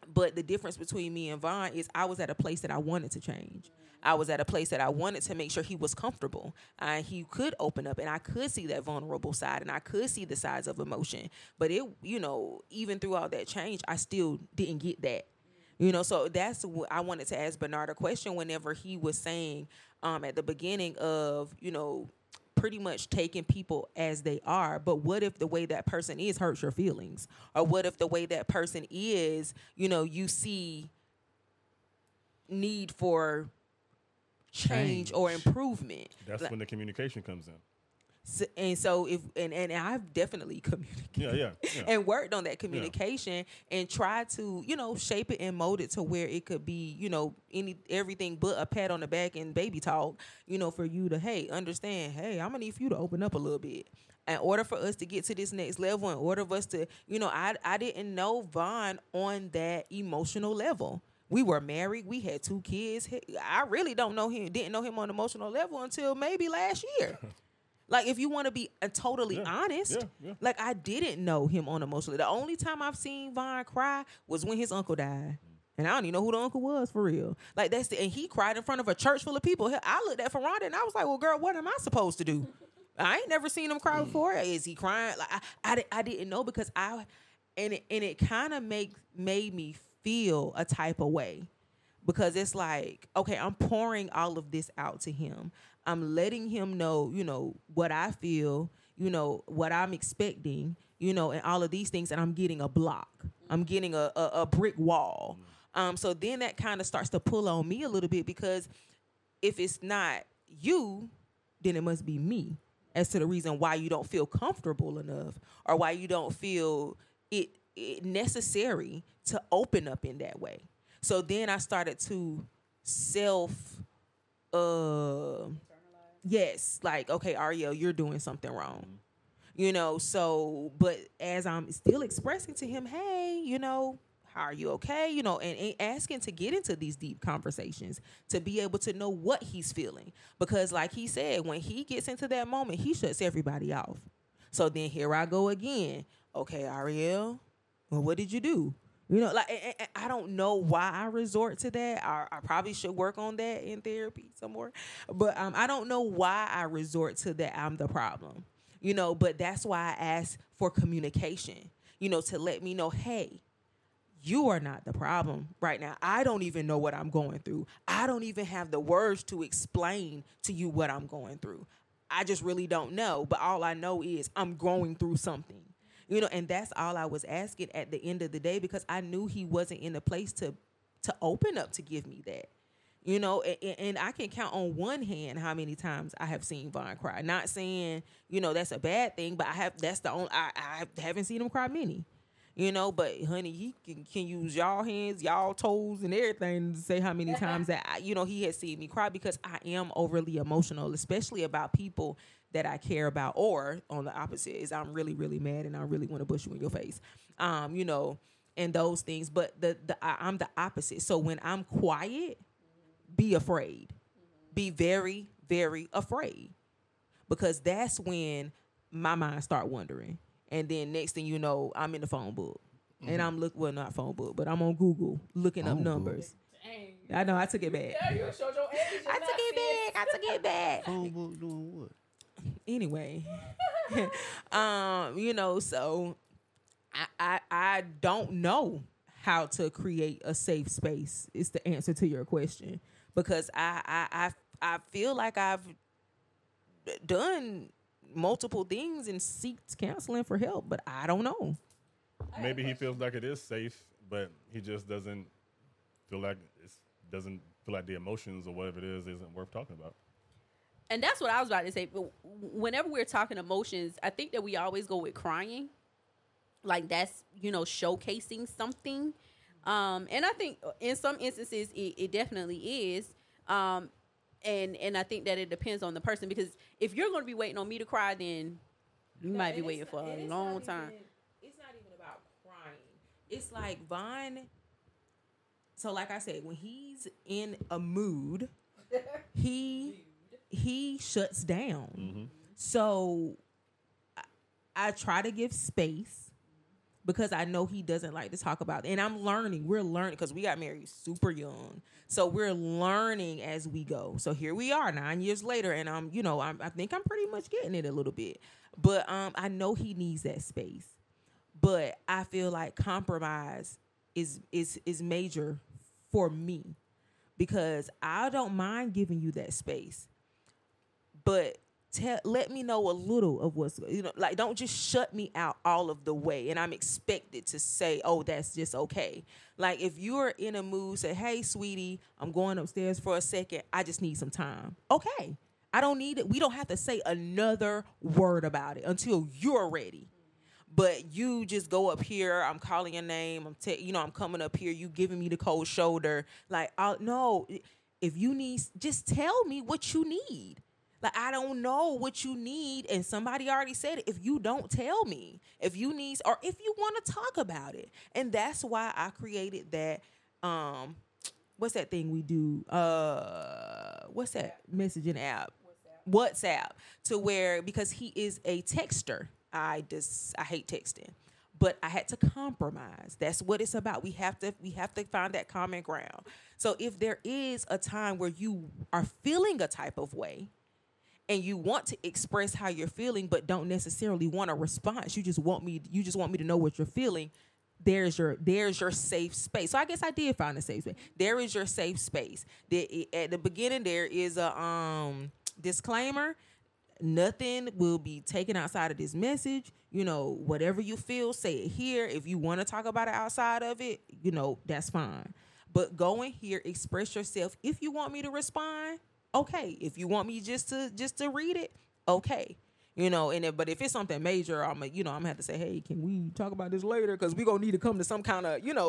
But the difference between me and Von is I was at a place that I wanted to change. I was at a place that I wanted to make sure he was comfortable. He could open up and I could see that vulnerable side and I could see the sides of emotion. But it, even through all that change, I still didn't get that. So that's what I wanted to ask Bernard a question whenever he was saying at the beginning of, pretty much taking people as they are. But what if the way that person is hurts your feelings? Or what if the way that person is, you see need for change or improvement? That's when the communication comes in. So I've definitely communicated and worked on that communication and tried to, shape it and mold it to where it could be, everything but a pat on the back and baby talk, for you to, hey, understand, hey, I'm gonna need for you to open up a little bit. In order for us to get to this next level, in order for us to, I didn't know Von on that emotional level. We were married. We had 2 kids. I really didn't know him on an emotional level until maybe last year. Like, if you want to be totally honest, like, I didn't know him on emotional. The only time I've seen Von cry was when his uncle died. And I don't even know who the uncle was for real. Like, and he cried in front of a church full of people. I looked at Ferranda and I was like, well, girl, what am I supposed to do? I ain't never seen him cry before. Is he crying? Like, I didn't know because it kind of made me feel a type of way. Because it's like, okay, I'm pouring all of this out to him. I'm letting him know, what I feel, what I'm expecting, and all of these things. And I'm getting a block. I'm getting a brick wall. So then that kind of starts to pull on me a little bit because if it's not you, then it must be me as to the reason why you don't feel comfortable enough or why you don't feel it necessary to open up in that way. So then I started to yes, like, okay, Ariel, you're doing something wrong. So, but as I'm still expressing to him, hey, how are you okay? And asking to get into these deep conversations to be able to know what he's feeling. Because like he said, when he gets into that moment, he shuts everybody off. So then here I go again. Okay, Ariel, well, what did you do? I don't know why I resort to that. I probably should work on that in therapy some more. But I don't know why I resort to that. I'm the problem, but that's why I ask for communication, to let me know, hey, you are not the problem right now. I don't even know what I'm going through. I don't even have the words to explain to you what I'm going through. I just really don't know. But all I know is I'm going through something. And that's all I was asking at the end of the day because I knew he wasn't in a place to open up to give me that. And I can count on one hand how many times I have seen Von cry. Not saying, that's a bad thing, but I haven't seen him cry many. But honey, he can use y'all hands, y'all toes, and everything to say how many times that he has seen me cry because I am overly emotional, especially about people that I care about. Or on the opposite is I'm really, really mad and I really want to bush you in your face, and those things. But I'm the opposite. So when I'm quiet, be afraid, be very, very afraid, because that's when my mind start wandering. And then next thing you know, I'm in the phone book. And I'm not phone book, but I'm on Google looking up numbers. Dang. I know, I took it back. Yeah, you showed your age. I took it back. Phone book doing what? Anyway, so I don't know how to create a safe space is the answer to your question. Because I feel like I've done multiple things and seeked counseling for help, but I don't know. Maybe he feels like it is safe, but he just doesn't feel like the emotions or whatever it is isn't worth talking about. And that's what I was about to say. Whenever we're talking emotions, I think that we always go with crying. Like that's, showcasing something. And I think in some instances it definitely is. And I think that it depends on the person, because if you're going to be waiting on me to cry, then you might be waiting for a long time. It's not even about crying. It's like Von. So like I said, when he's in a mood, he shuts down. Mm-hmm. So I try to give space because I know he doesn't like to talk about it. And I'm learning. We're learning because we got married super young. So we're learning as we go. So here we are 9 years later, and I think I'm pretty much getting it a little bit. But I know he needs that space. But I feel like compromise is major for me, because I don't mind giving you that space. But let me know a little of what's, like, don't just shut me out all of the way and I'm expected to say, oh, that's just okay. Like, if you're in a mood, say, hey, sweetie, I'm going upstairs for a second. I just need some time. Okay. I don't need it. We don't have to say another word about it until you're ready. But you just go up here, I'm calling your name, I'm coming up here, you giving me the cold shoulder. Like, no, if you need, just tell me what you need. Like, I don't know what you need, and somebody already said it. If you don't tell me, if you need, or if you want to talk about it. And that's why I created that, what's that thing we do? What's that messaging app? WhatsApp. To where, because he is a texter, I hate texting. But I had to compromise. That's what it's about. We have to find that common ground. So if there is a time where you are feeling a type of way, and you want to express how you're feeling, but don't necessarily want a response, you just want me to know what you're feeling, there's your safe space. So I guess I did find a safe space. There is your safe space. At the beginning, there is a disclaimer. Nothing will be taken outside of this message. Whatever you feel, say it here. If you want to talk about it outside of it, that's fine. But go in here, express yourself. If you want me to respond, okay. If you want me just to read it, okay. But if it's something major, I'm gonna have to say, hey, can we talk about this later? Because we're gonna need to come to some kind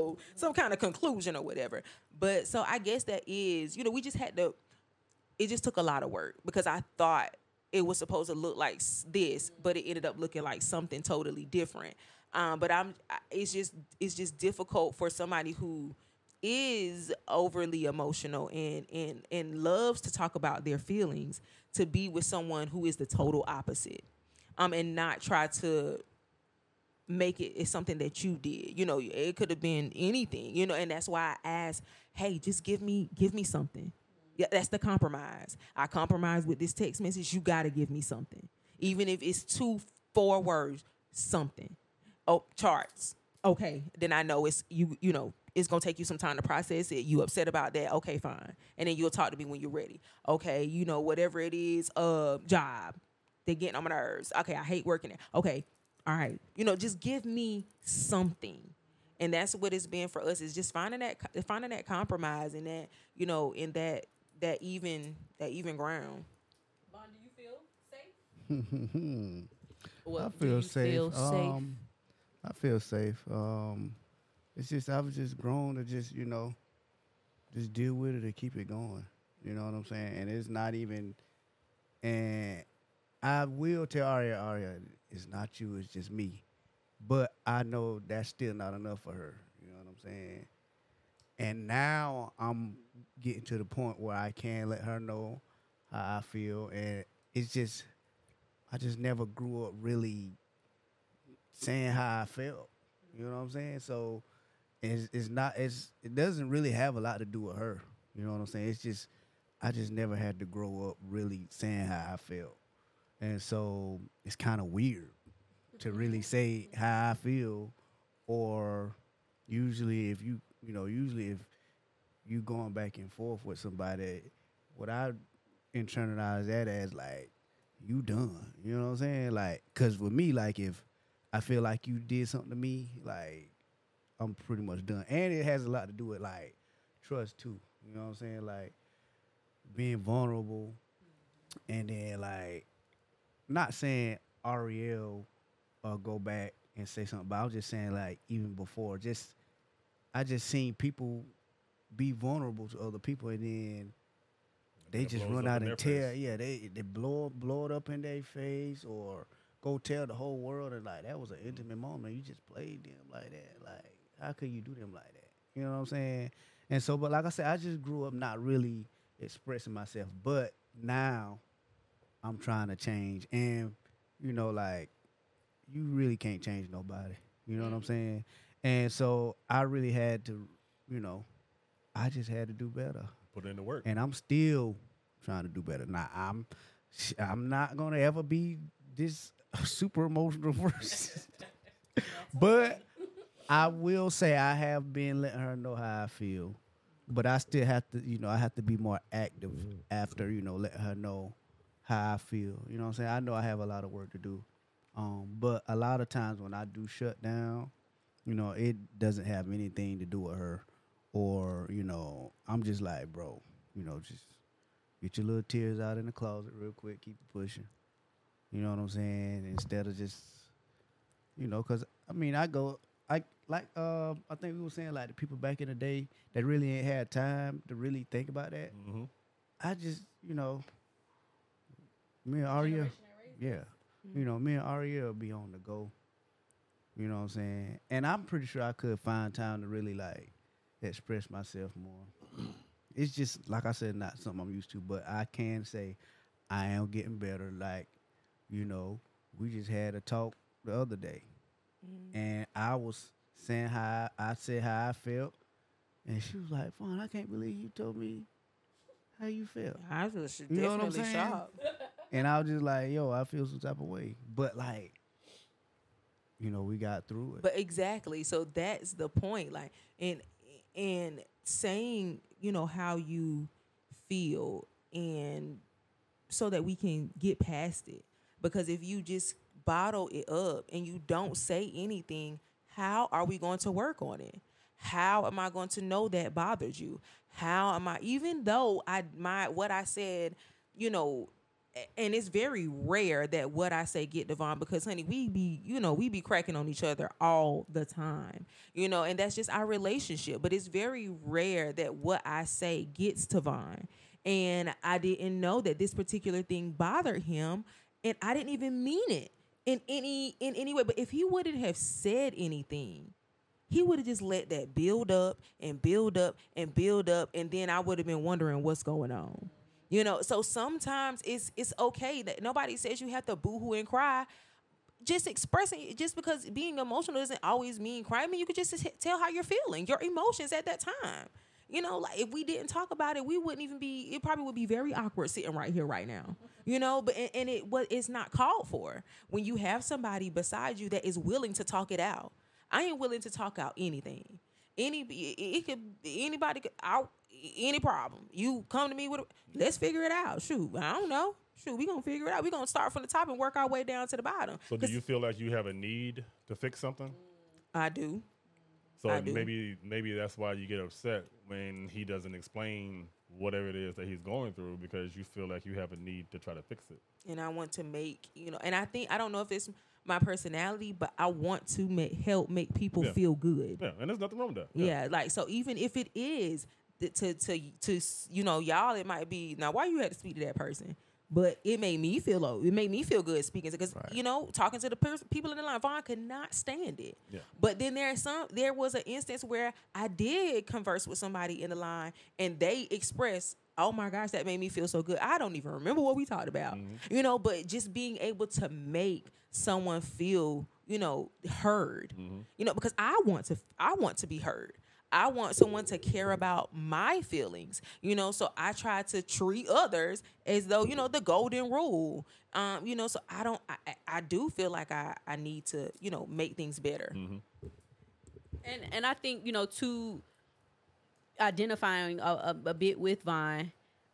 of conclusion or whatever. But so I guess that is, we just had to. It just took a lot of work, because I thought it was supposed to look like this, but it ended up looking like something totally different. But it's just difficult for somebody who is overly emotional and loves to talk about their feelings to be with someone who is the total opposite, and not try to make it's something that you did. It could have been anything, and that's why I asked, hey, just give me something. Yeah, that's the compromise. I compromise with this text message. You got to give me something, even if it's 2-4 words, something. Oh, charts. Okay, then I know it's you. It's going to take you some time to process it. You upset about that? Okay, fine. And then you'll talk to me when you're ready. Okay, whatever it is, job. They're getting on my nerves. Okay, I hate working there. Okay, all right. Just give me something. And that's what it's been for us, is just finding that compromise, and that, in that even ground. Vaughn, do you feel safe? I feel safe. I feel safe. It's just, I was just grown to just deal with it and keep it going. You know what I'm saying? And it's not even, and I will tell Aria, it's not you, it's just me. But I know that's still not enough for her. You know what I'm saying? And now I'm getting to the point where I can let her know how I feel. And it's just, I just never grew up really saying how I felt. You know what I'm saying? So it doesn't really have a lot to do with her. You know what I'm saying? It's just, I just never had to grow up really saying how I felt. And so it's kind of weird to really say how I feel, or usually if you going back and forth with somebody, what I internalize that as, like, you done. You know what I'm saying? Like, because with me, like, if I feel like you did something to me, like, I'm pretty much done. And it has a lot to do with, like, trust too. You know what I'm saying? Like, being vulnerable, and then, like, not saying Ariel go back and say something, but I was just saying, like, even before, I just seen people be vulnerable to other people, and then they just run out and tell, they blow it up in their face, or go tell the whole world, and, like, that was an intimate moment. You just played them like that. Like, how could you do them like that? You know what I'm saying? And so, but like I said, I just grew up not really expressing myself, but now I'm trying to change. And, like, you really can't change nobody. You know what I'm saying? And so I really had to, I just had to do better. Put in the work. And I'm still trying to do better. Now I'm not gonna ever be this super emotional person. But I will say I have been letting her know how I feel. But I still have to, I have to be more active after, letting her know how I feel. You know what I'm saying? I know I have a lot of work to do. But a lot of times when I do shut down, it doesn't have anything to do with her. Or, I'm just like, bro, just get your little tears out in the closet real quick, keep it pushing. You know what I'm saying? Instead of just, because, I think we were saying, like, the people back in the day that really ain't had time to really think about that. Mm-hmm. I just, me and Aria, yeah. Me and Aria be on the go. You know what I'm saying? And I'm pretty sure I could find time to really, like, express myself more. It's just, like I said, not something I'm used to, but I can say I am getting better. Like, we just had a talk the other day, and I was saying how I said how I felt, and she was like, "Fawn, I can't believe you told me how you felt." I was You know what I'm definitely saying? shocked. And I was just like, "Yo, I feel some type of way," but like, we got through it. But exactly, so that's the point. Like, and saying, how you feel, and so that we can get past it. Because if you just bottle it up and you don't say anything, how are we going to work on it? How am I going to know that bothered you? How am I, even though what I said, and it's very rare that what I say get Devon, because honey, we be cracking on each other all the time, and that's just our relationship. But it's very rare that what I say gets Devon. And I didn't know that this particular thing bothered him, and I didn't even mean it in any way. But if he wouldn't have said anything, he would have just let that build up and build up and build up, and then I would have been wondering what's going on. So sometimes it's okay that nobody says you have to boo-hoo and cry. Just expressing, just because being emotional doesn't always mean crying. I mean, you could just tell how you're feeling, your emotions at that time. Like if we didn't talk about it, we wouldn't even be, it probably would be very awkward sitting right here right now, but it's not called for when you have somebody beside you that is willing to talk it out. I ain't willing to talk out anything. Anybody could out any problem. You come to me with let's figure it out. Shoot, I don't know. Shoot, we gonna figure it out. We gonna start from the top and work our way down to the bottom. So do you feel like you have a need to fix something? I do. So I do. maybe that's why you get upset when he doesn't explain whatever it is that he's going through, because you feel like you have a need to try to fix it. And I want to make, and I don't know if it's my personality, but I want to help make people feel good. Yeah, and there's nothing wrong with that. Yeah, like, so even if it is to y'all, it might be, now why you had to speak to that person? But it made me feel low. It made me feel good speaking, because talking to the people in the line, Vaughn could not stand it. Yeah. But then there was an instance where I did converse with somebody in the line, and they expressed, "Oh my gosh, that made me feel so good." I don't even remember what we talked about, But just being able to make someone feel, heard, because I want to be heard. I want someone to care about my feelings, so I try to treat others as though, the golden rule, so I do feel like I need to, make things better. Mm-hmm. And I think, to identifying a bit with Vine,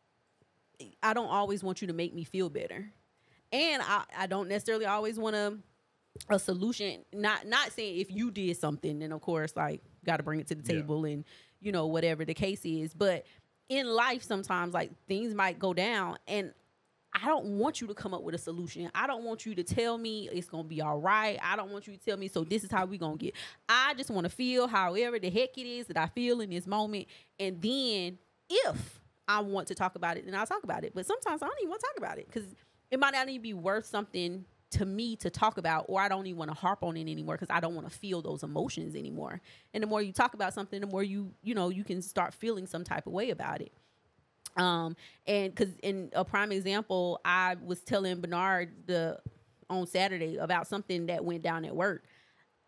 I don't always want you to make me feel better. And I don't necessarily always want a solution, not saying if you did something, then of course, like, got to bring it to the table and, whatever the case is. But in life, sometimes, like, things might go down, and I don't want you to come up with a solution. I don't want you to tell me it's going to be all right. I don't want you to tell me, so this is how we going to get. I just want to feel however the heck it is that I feel in this moment. And then if I want to talk about it, then I'll talk about it. But sometimes I don't even want to talk about it, because it might not even be worth something to me to talk about, or I don't even want to harp on it anymore, because I don't want to feel those emotions anymore. And the more you talk about something, the more you can start feeling some type of way about it. And because in a prime example, I was telling Bernard on Saturday about something that went down at work.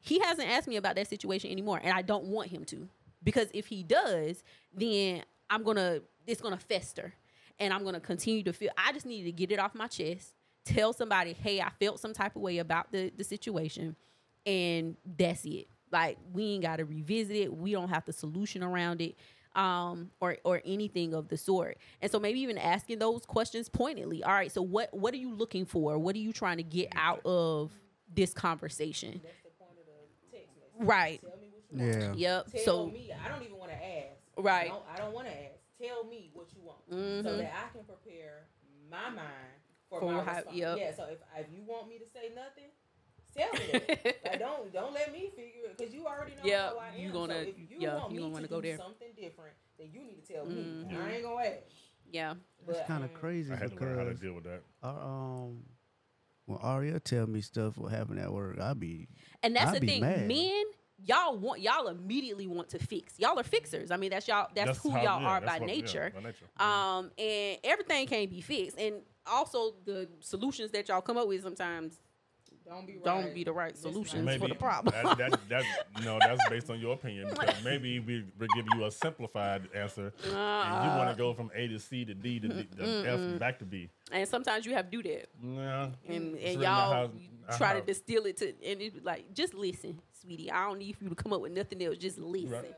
he hasn't asked me about that situation anymore, and I don't want him to, because if he does, then it's gonna fester, and I'm gonna continue to feel. I just need to get it off my chest. Tell somebody, hey, I felt some type of way about the situation, and that's it. Like, we ain't got to revisit it. We don't have the solution around it, or anything of the sort. And so maybe even asking those questions pointedly. All right, so what are you looking for? What are you trying to get out of this conversation? That's the point of the text message. Right. Tell me what you want. Yeah. Yep. Tell So me. I don't even want to ask. Right. I don't want to ask. Tell me what you want, Mhm. so that I can prepare my mind for For my how- response. yep. Yeah. So if you want me to say nothing, tell me that. Like, don't let me figure it, because you already know Yep, how I am. you gonna- so if you yeah, want you me gonna to wanna do go there. something different, then you need to tell me. Mhm. I ain't gonna ask. yeah. It's But, kind of crazy I had to learn how to because deal with that. when Aria tell me stuff what happened at work, And that's I'd the be thing, mad. men. Y'all immediately want to fix. Y'all are fixers. I mean, that's y'all. That's who how- y'all yeah, are that's by what- yeah, nature. by nature. And everything can't be fixed. And also, the solutions that y'all come up with sometimes don't be right. don't be the right Listen, solutions Maybe for the problem. that's based on your opinion. Because maybe we're giving you a simplified answer, and you want to go from A to C to D to F back to B. And sometimes you have to do that. Yeah, And It's really y'all not how- try to how- distill it to, and it's like, just listen, sweetie. I don't need you to come up with nothing else. Just listen. Right.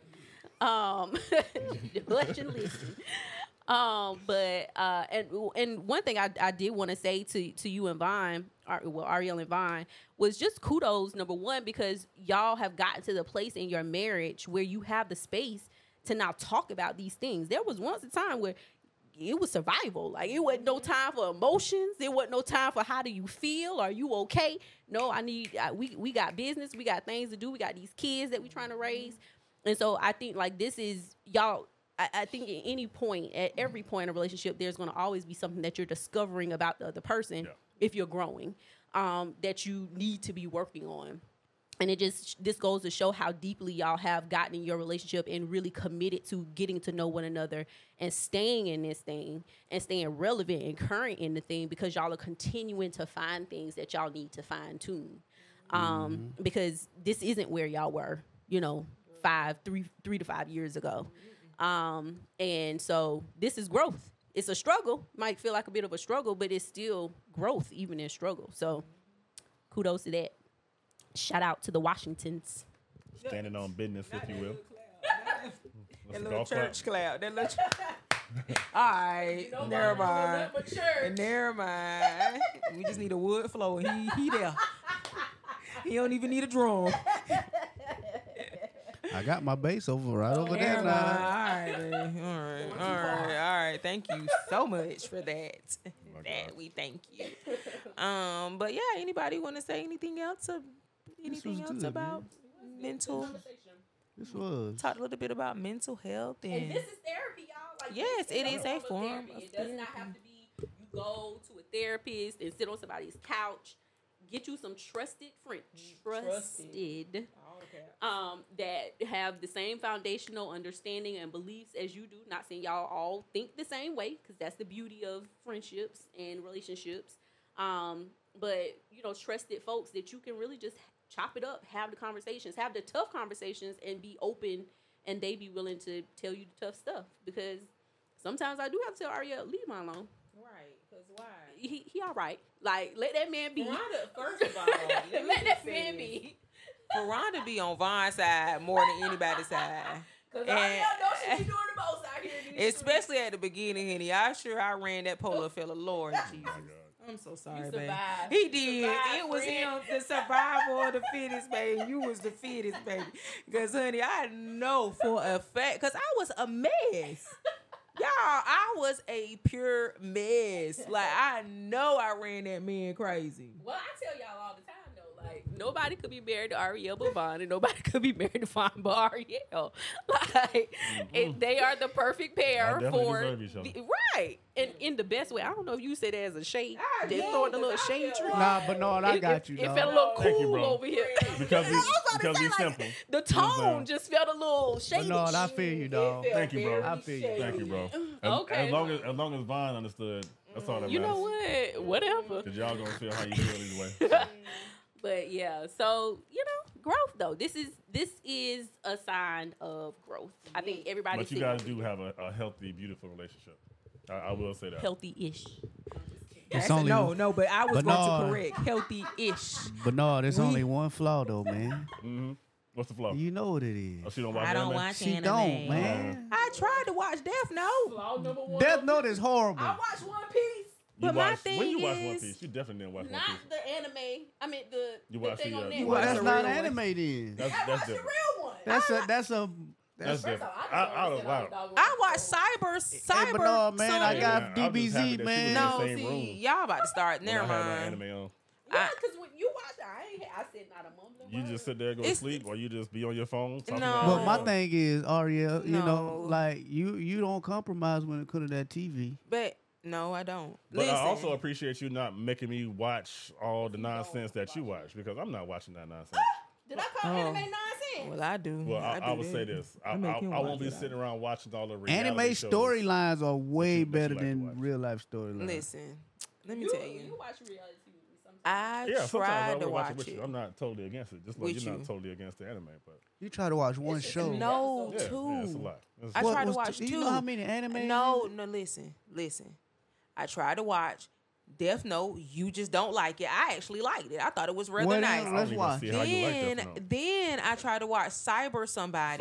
Let you listen. But and one thing I did want to say to you and Vine, Ariel and Vine, was just kudos, number one, because y'all have gotten to the place in your marriage where you have the space to now talk about these things. There was once a time where it was survival. Like, it wasn't no time for emotions. There wasn't no time for how do you feel? Are you okay? No, we got business. We got things to do. We got these kids that we trying to raise. And so I think, like, this is, y'all, I think at any point, at every point in a relationship, there's going to always be something that you're discovering about the other person, if you're growing, that you need to be working on. And this goes to show how deeply y'all have gotten in your relationship and really committed to getting to know one another and staying in this thing and staying relevant and current in the thing, because y'all are continuing to find things that y'all need to fine tune. Because this isn't where y'all were, 3 to 5 years ago. And so this is growth. It's a struggle. Might feel like a bit of a struggle, but it's still growth even in struggle. So kudos to that. Shout out to the Washingtons. Standing on business, if you will. That little church cloud. That little all right, never mind. Never mind. We just need a wood floor. He there. He don't even need a drum. I got my bass right over there Never mind. now. All right, man. All right. Thank you so much for that. We thank you. But yeah, anybody want to say anything else? Anything else good, about mental? This was. Talk a little bit about mental health And this is therapy, y'all. Like, Yes, this it is a form therapy. of It does not therapy. have to be you go to a therapist and sit on somebody's couch. Get you some trusted friends, trusted, that have the same foundational understanding and beliefs as you do. Not saying y'all all think the same way, because that's the beauty of friendships and relationships. But trusted folks that you can really just chop it up, have the conversations, have the tough conversations, and be open, and they be willing to tell you the tough stuff. Because sometimes I do have to tell Ariel, leave mine alone. Right, because why? He all right. Like, let that man be. Veronda, first of all, let that man be. Veronda be on Von's side more than anybody's side. Because And- Ariel knows she be doing the most out here in these Especially at the beginning, Henny. I ran that polar fella. Lord Jesus. I'm so streets. sorry, You babe. survived. He did. Survive, It was friend. him, the survival of the fittest, baby. You was the fittest, baby. Because, honey, I know for a fact, because I was a mess. Y'all, I was a pure mess. Like, I know I ran that man crazy. Well, I tell y'all all the time, though, like, nobody could be married to Ariel but Vaughn, and nobody could be married to Vaughn but Ariel. Like, they are the perfect pair I definitely for deserve each other. right, and in the best way. I don't know if you said that as a shade, just yeah, throwing a little 'cause I shade feel tree. Nah, but no, I got you, It dog. felt a little Thank you, cool bro. over here. Because he's Like, simple. the tone just felt a little shady. But no, I feel you, dog. Thank you, bro. I feel you. Thank you, bro. Okay. As long as Vaughn understood, that's all that You matters. know what? Whatever. Because y'all gonna feel how you feel either way. But yeah, so growth though. This is a sign of growth. I think everybody. But you guys do have a healthy, beautiful relationship. I will say that. healthy-ish. It's only but I was but going no. to correct healthy-ish. But no, there's only one flaw though, man. Mm-hmm. What's the flaw? You know what it is. Oh, she don't watch I don't anime? watch She anime. don't, man. I tried to watch Death Note. Flaw number one. Death Note is horrible. I watched One Piece. You But my watch, when thing you watch One is- Piece, you definitely didn't watch One Not Piece. the anime. I mean the You the watched thing the, on you Netflix. Well, watch that's the not real anime then. That's I watched the different. real one. That's different. Wow. I watched Cyber. Hey, but no, man, I something. got Yeah, I was just happy DBZ, that she was man. in No, the same see, room y'all about to start. when I Never had my mind. anime on. Yeah, because when you watched it, I said not a mumbling You word. just sit there and go to It's- sleep, or you just be on your phone. talking No. about But it. my thing is, Ariel, you know, No. like you don't compromise when it comes to that TV. But no, I don't. But Listen, I also appreciate you not making me watch all the nonsense that you watch, because I'm not watching that nonsense. Did I call Oh. anime nonsense? well, I do. Well, I do would that. say this: I make him won't watch be it. sitting around watching all the reality Anime shows. storylines are way you better like to than watch. real life storylines. Listen, let me You tell you. watch reality TV sometimes. I Yeah, sometimes I tried to will watch it watch with it. you. I'm not totally against it. Just like With you're not you. totally against the anime, but You try to watch one show. No, yeah, two. yeah, it's a lot. I What tried to was watch do two. you know how many anime? No, listen. I tried to watch Death Note. You just don't like it. I actually liked it. I thought it was rather Well, then, nice. I don't let's even watch. see how you like Then, Death Note. then I tried to watch Cyberpunk,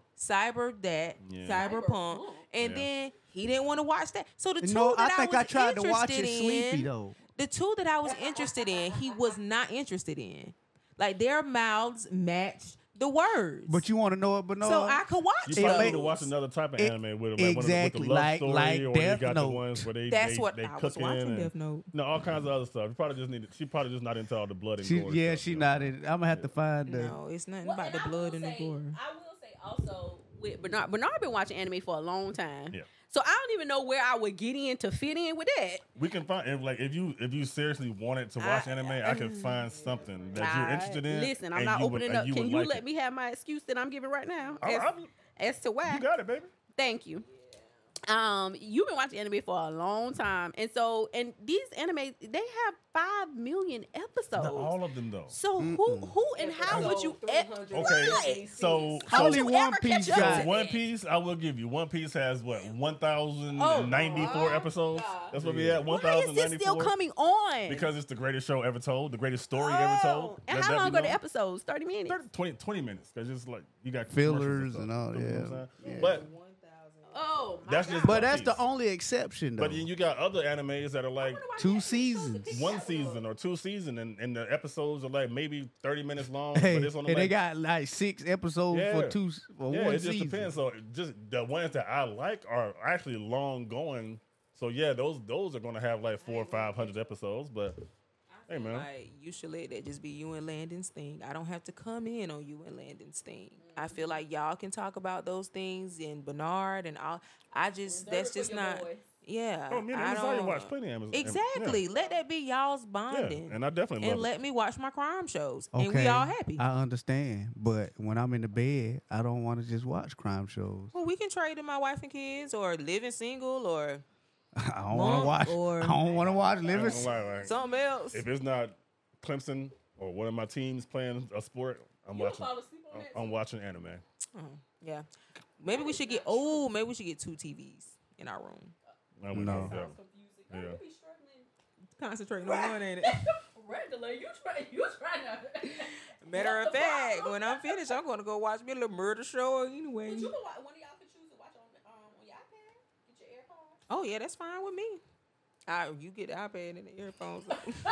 Yeah. Cyberpunk, Cyberpunk. and Yeah. then he didn't want to watch that. So the two No, that I think was I tried to watch interested it sleepy in- though. The two that I was interested in, he was not interested in. Like their mouths matched the words. But you want to know it, but no. so I could watch You It probably may- need to watch another type of it- anime with them, like exactly, one of the, with the love like story, or Death you got Note. the ones where they That's they, what they I was cooking watching. and Death Note. no, all kinds of other stuff. You probably just need. She probably just not into all the blood and she, gore. yeah, stuff, she you know? not in. I'm gonna have to find the. No, it's nothing Well, about the I will blood and the say- gore. I will say also with Bernard been watching anime for a long time. Yeah. So I don't even know where I would get in to fit in with that. We can find if you seriously wanted to watch anime, I can find something that you're interested in. Listen, I'm and not you would- opening and up. Can would you like let it. me have my excuse that I'm giving right now? I'm- As to why? You got it, baby. Thank you. You've been watching anime for a long time, and these animes they have 5 million episodes. Not all of them though. So who and how would you? Okay, Right. so Only you One ever Piece catch up got. to One Piece, I will give you. One Piece has what 1,094 Oh, episodes. God. That's what we at. Why is this 1,094. still coming on? Because it's the greatest show ever told, the greatest story ever told. And Let how that long be are the known. episodes? 30 minutes. 20 minutes. Because it's like you got Fillers commercials and stuff. all, You know what I'm yeah. saying? Yeah. But Oh, my That's God. just- But that's Piece. the only exception though. but then you got other animes that are like I wonder why 2 you have episodes seasons. to pick one up. season or 2 seasons, and the episodes are like maybe 30 minutes long. Hey, but it's on and they like, got like 6 episodes Yeah. for yeah, one it just season. depends. So just the ones that I like are actually long going. So yeah, those are gonna have like 400 or 500 episodes. But hey, man, Like you should let that just be you and Landon's thing. I don't have to come in on you and Landon's thing. I feel like y'all can talk about those things and Bernard and all. I just Reserve it that's for just your not. boys. Yeah, oh, me and I Amazon don't watch plenty of Amazon. exactly. Let that be y'all's Yeah, bonding. and I definitely And love it. let me watch my crime shows, Okay, and we all happy. I understand, but when I'm in the bed, I don't want to just watch crime shows. Well, we can trade in my wife and kids, or living single, or I don't want Monk to watch. or- I don't want to watch I ain't Living. gonna lie, like, something else. if it's not Clemson or one of my teams playing a sport, I'm You watching. fall asleep on that I'm too? watching anime. Yeah, maybe we should get. Oh, maybe we should get 2 TVs in our room. I would No. go, yeah. Sounds confusing. Yeah. You be struggling. Concentrating on one, ain't it? Regular, you trying to. Matter of fact, when I'm finished, I'm gonna go watch me a little murder show anyway. But you can watch, one of y'all can choose to watch on your iPad. Get your AirPods. Oh yeah, that's fine with me. You get the iPad and the earphones.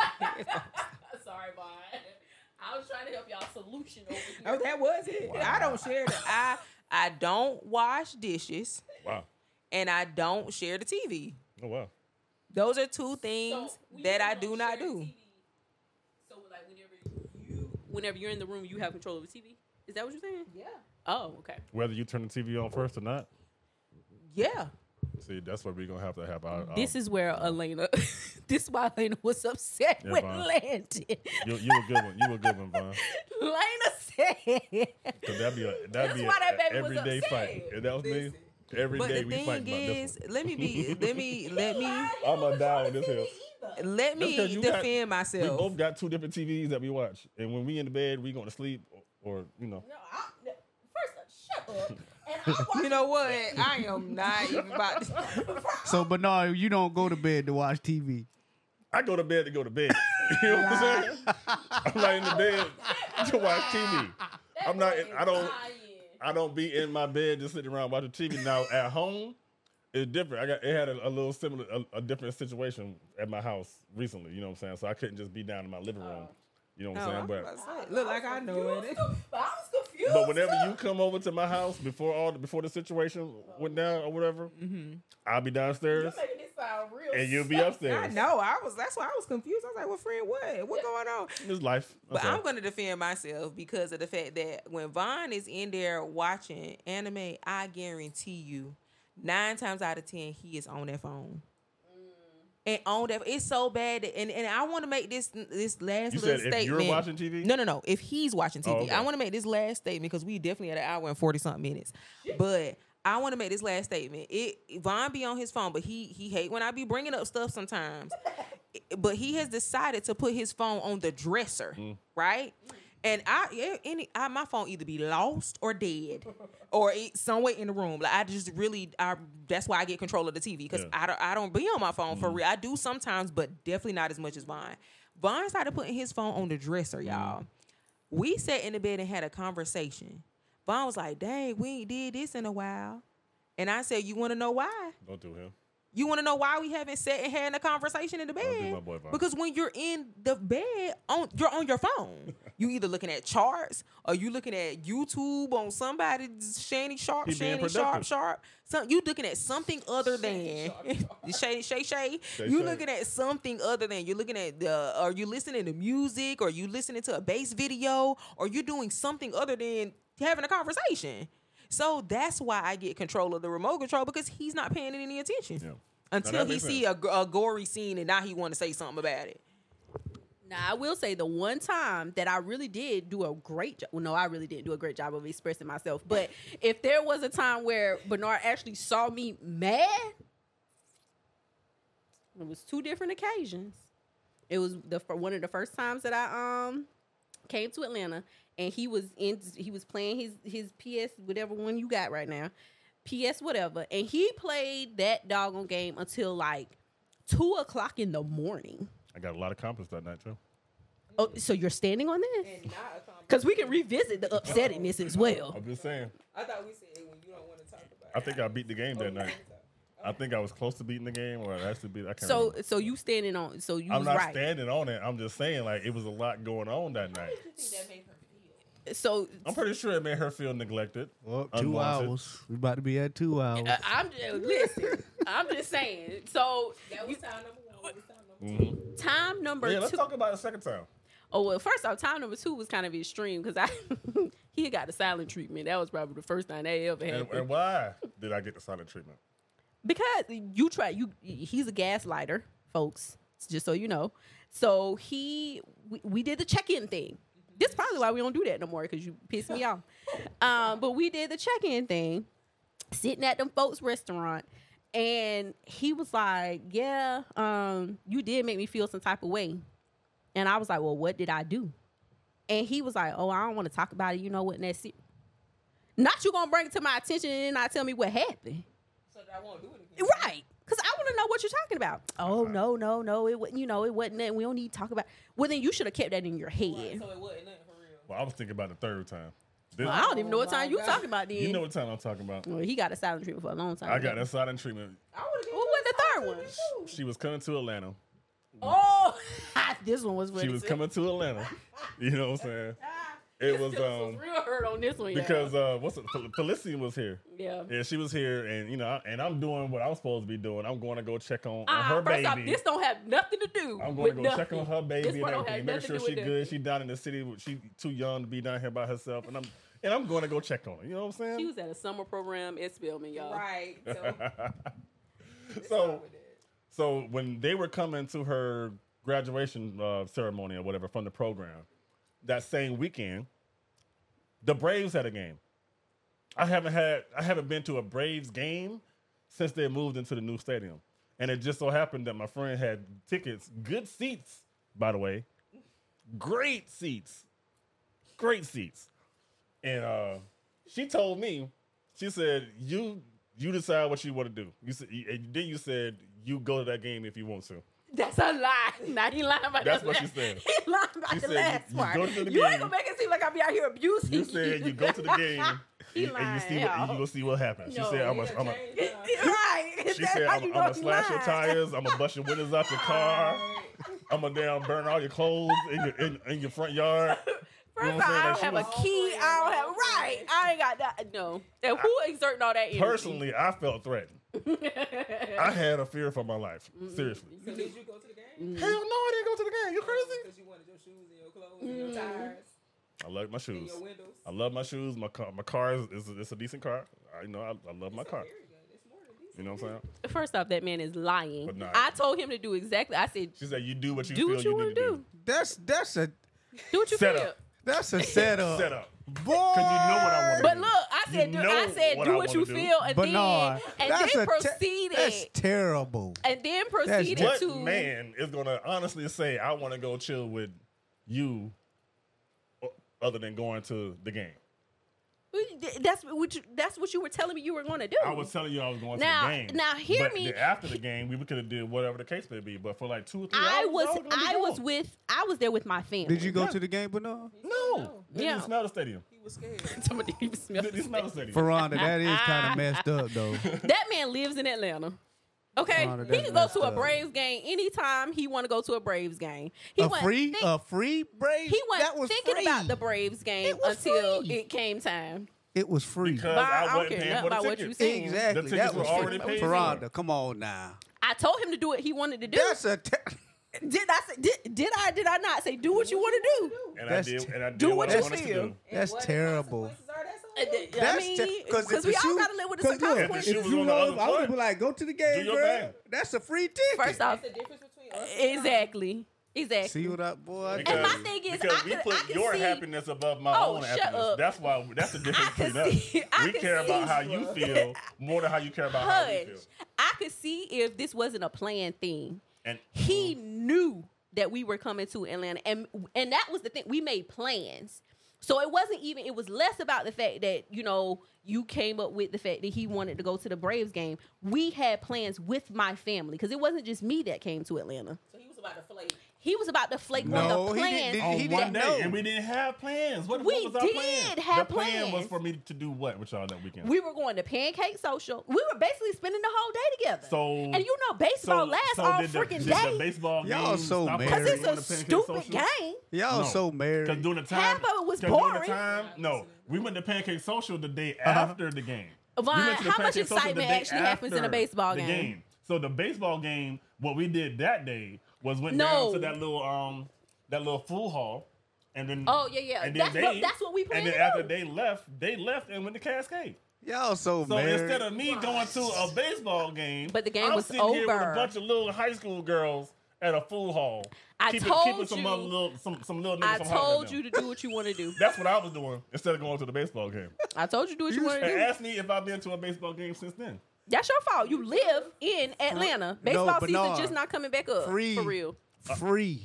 Sorry, bye. I was trying to help y'all solution over here. Oh, that was it. I don't share the. I don't wash dishes, Wow. and I don't share the TV. Oh wow. Those are 2 So, things when that you I don't do not share do. TV, so like whenever you're in the room, you have control over TV. Is that what you're saying? Yeah. Oh, okay. Whether you turn the TV on first or not, Yeah. see, that's what we're gonna have to have. Our, This is where Elena. This is why Elena was upset Yeah, with Vaughn. Landon. you a good one. You a good one, Vaughn. Lena said. Cause that'd be That's a why that baby was everyday upset. fight. If that was me, every But day the we fight thing about this is, let me I'm a down on this hill. let That's 'cause me you defend We myself. both got 2 different TVs that we watch, and when we in the bed, we going to sleep. or you know. No, first, shut up. And I'm watching. You know what? I am not even about to. So Bernard, you don't go to bed to watch TV. I go to bed to go to bed. You know what I'm saying? I'm not in the bed to watch TV. I'm not. I don't be in my bed just sitting around watching TV. Now at home, it's different. It had a little similar, a different situation at my house recently. You know what I'm saying? So I couldn't just be down in my living room. You know what I'm saying? But Look like I know it. But I was confused. But whenever you come over to my house before the situation went down or whatever, I'll be downstairs You're making this sound real. and you'll be I upstairs. know. That's why I was confused. I was like, "Well, friend, what going on?" It's life. But That's I'm all. going to defend myself because of the fact that when Vaughn is in there watching anime, I guarantee you, 9 times out of 10, he is on that phone. And on that, it's so bad. And I want to make this last You little said statement. if you're watching TV? No. If he's watching TV, okay. I want to make this last statement because we definitely at an hour and 40-something minutes. But I want to make this last statement. Vaughn be on his phone, but he hate when I be bringing up stuff sometimes. But he has decided to put his phone on the dresser, right? And my phone either be lost or dead, or somewhere in the room. Like that's why I get control of the TV because I don't be on my phone for real. I do sometimes, but definitely not as much as Vaughn. Vaughn started putting his phone on the dresser, y'all. We sat in the bed and had a conversation. Vaughn was like, "Dang, we ain't did this in a while," and I said, "You want to know why? Don't do him. You want to know why we haven't sat and had a conversation in the do bed? my boy Vaughn. Because when you're in the bed, you're on your phone. You either looking at charts or you looking at YouTube on somebody's Shanny Sharp. So you looking at something other than Shay. You looking at something other than you're looking at are you listening to music or you listening to a bass video or you doing something other than having a conversation. So that's why I get control of the remote control because he's not paying it any attention until he see a gory scene and now he want to say something about it. Now, I will say the one time that I really did do a great job. Well, no, I really didn't do a great job of expressing myself. But if there was a time where Bernard actually saw me mad, it was 2 different occasions. It was one of the first times that I came to Atlanta, and he was playing his PS whatever one you got right now, PS whatever, and he played that doggone game until like 2:00 in the morning. I got a lot accomplished that night too. Oh, so you're standing on this? Because we can revisit the upsettingness as well. I'm just saying. I thought we said when you don't want to talk about I think I beat the game that night. I think I was close to beating the game, or I actually beat. I can't So remember. so you standing on? So you I'm was not right. standing on it. I'm just saying, like, it was a lot going on that night. So I'm pretty sure it made her feel neglected. Well, 2 unwanted. hours. We about to be at 2 hours. listen. I'm just saying. So that was time number 1. time number Yeah, let's 2. talk about it the second time. Oh well, first off, time number 2 was kind of extreme because he had got the silent treatment. That was probably the first time that ever happened. And why did I get the silent treatment? Because he's a gaslighter, folks, just so you know. So we did the check-in thing. This is probably why we don't do that no more, because you pissed me off. But we did the check-in thing, sitting at them folks' restaurant, and he was like, yeah, you did make me feel some type of way. And I was like, well, what did I do? And he was like, oh, I don't want to talk about it. You know what? And that's it. Not you gonna bring it to my attention and not tell me what happened. So that I won't do it again. Right. Because I want to know what you're talking about. Oh, no. It wasn't, it wasn't nothing. We don't need to talk about. Well, then you should have kept that in your head. Right, so it wasn't nothing for real. Well, I was thinking about the third time. Well, I don't even know what time my you God. talking about then. You know what time I'm talking about. Well, he got a silent treatment for a long time. I got that silent treatment. I would have What was the third one? She was coming to Atlanta. Oh, this one was funny. She was too. coming to Atlanta. You know what I'm saying? It was Some real hurt on this one, because Felicity was here. yeah. Yeah, she was here, and and I'm doing what I'm supposed to be doing. I'm going to go check on her First baby. off, this don't have nothing to do. I'm with going to go check nothing. on her baby This and one don't everything. have Make sure nothing to she do with good. She down in the city. She too young to be down here by herself, and I'm going to go check on her. You know what I'm saying? She was at a summer program at Spelman, y'all. Right. So when they were coming to her graduation ceremony or whatever from the program, that same weekend, the Braves had a game. I haven't been to a Braves game since they moved into the new stadium. And it just so happened that my friend had tickets, good seats, by the way. Great seats. And she told me, she said, you decide what you want to do. You said, then you said you go to that game if you want to. That's a lie. Now he lying about That's the what last. she said. He lying about She the said last you part. go to the You ain't game. gonna make it seem like I be out here abusing You said you go to the game He and you lying, see y'all. you gonna see what happens. She No, said, Right. she That's said, how I'm you know gonna he slash your lying. tires. I'm gonna bust your windows out your car. I'm gonna damn burn all your clothes in your front yard. First You know of what all, I'm I saying? don't Like, have she a key. I don't have right. I ain't got that. No. And who exerting all that energy? Personally, I felt threatened. I had a fear for my life. Seriously. So did you go to the game? Hell no, I didn't go to the game. You crazy? Because you wanted your shoes and your clothes and your tires I love my and shoes. your windows. I love my shoes. My car is it's a decent car. I love my car. Very good. It's more than decent. You know what I'm saying? First off, that man is lying. But nah. I told him to do exactly. I said, She said you do what you do feel what you need want to to do. do. That's a Do what you Set feel. up. that's a setup. Set up. Boy. Cause you know what I want to But do. look, I said, You I know said, what do I what you wanna do. feel, and Bernard, then that's proceeded, that's terrible. and then proceeded What to. man is gonna honestly say I want to go chill with you, other than going to the game? That's what you were telling me you were going to do. I was telling you I was going Now- to the game. now hear but me. then after the game, we could have did whatever the case may be. But for like 2 or 3 I hours, was gonna be gone. I was there with my family. Did you go to the game, Bernard? No. Didn't Yeah. you smell the stadium? He was scared. Somebody even smelled Didn't you smell the stadium? Ferranda, that is kind of messed up though. That man lives in Atlanta. Okay, Oh, he that's can go messed to a up. Braves game anytime he want to go to a Braves game. He A wasn't free think- Braves. He that wasn't was thinking free. about the Braves game It was until free. it came time. It was free. Because But I I don't wasn't care paying nothing for the about what you tickets. saying. Exactly. The tickets that was were already free. paid for. Ferranda, come on now. I told him to do what he wanted to do. That's a Did I say did I not say do what you want to do? And That's I did do what what I you wanted to feel. do. That's terrible. I mean, because we all got to live with the Because look, consequences. If if was you on the love, other I would foot, be like, go to the game, do your girl. thing. That's a free ticket. First off, That's the difference between us. exactly. See what I boy? And my thing is, because I we could- put I can your see- happiness above my Oh, own shut happiness. up. That's why. That's the difference I can between us. see- I We can care about see- how you feel more than how you care about how we feel. Hush. I could see if this wasn't a planned thing. And He knew that we were coming to Atlanta, and that was the thing. We made plans. So it wasn't even, it was less about the fact that, you came up with the fact that he wanted to go to the Braves game. We had plans with my family because it wasn't just me that came to Atlanta. So he was about to flake. He was about to flake on No, the he plans. didn't- on he one didn't day, know. and we didn't have plans. What We was our did plan? have the plan was plans. for me to do what with y'all that weekend? We were going to Pancake Social. We were basically spending the whole day together. So and baseball lasts all did freaking did day. the baseball Y'all game so stop married. Because us it's going a to Pancake stupid Social? game. Y'all No. so married. Because during the time, Half of it was 'cause during boring. the time, no, we went to Pancake Social the day after the game. Vaughn, We went to the how much Pancake Social the excitement day actually happens in a after baseball the game? So the baseball game, what we did that day was went No. down to that little food hall, and then Oh, yeah. and then That's what we planned and then to after do. they left and went to Cascade. Y'all so So married. instead of me going to a baseball game, But the game I'm was sitting here with over. a bunch of little high school girls at a food hall. I keeping told some you- other little some little niggas I from told Hollywood you down. to do what you want to do. That's what I was doing instead of going to the baseball game. I told you to do what you want to And do. ask me if I've been to a baseball game since then. That's your fault. You live in Atlanta. Baseball season Bernard, just not coming back up. free. For real. Free.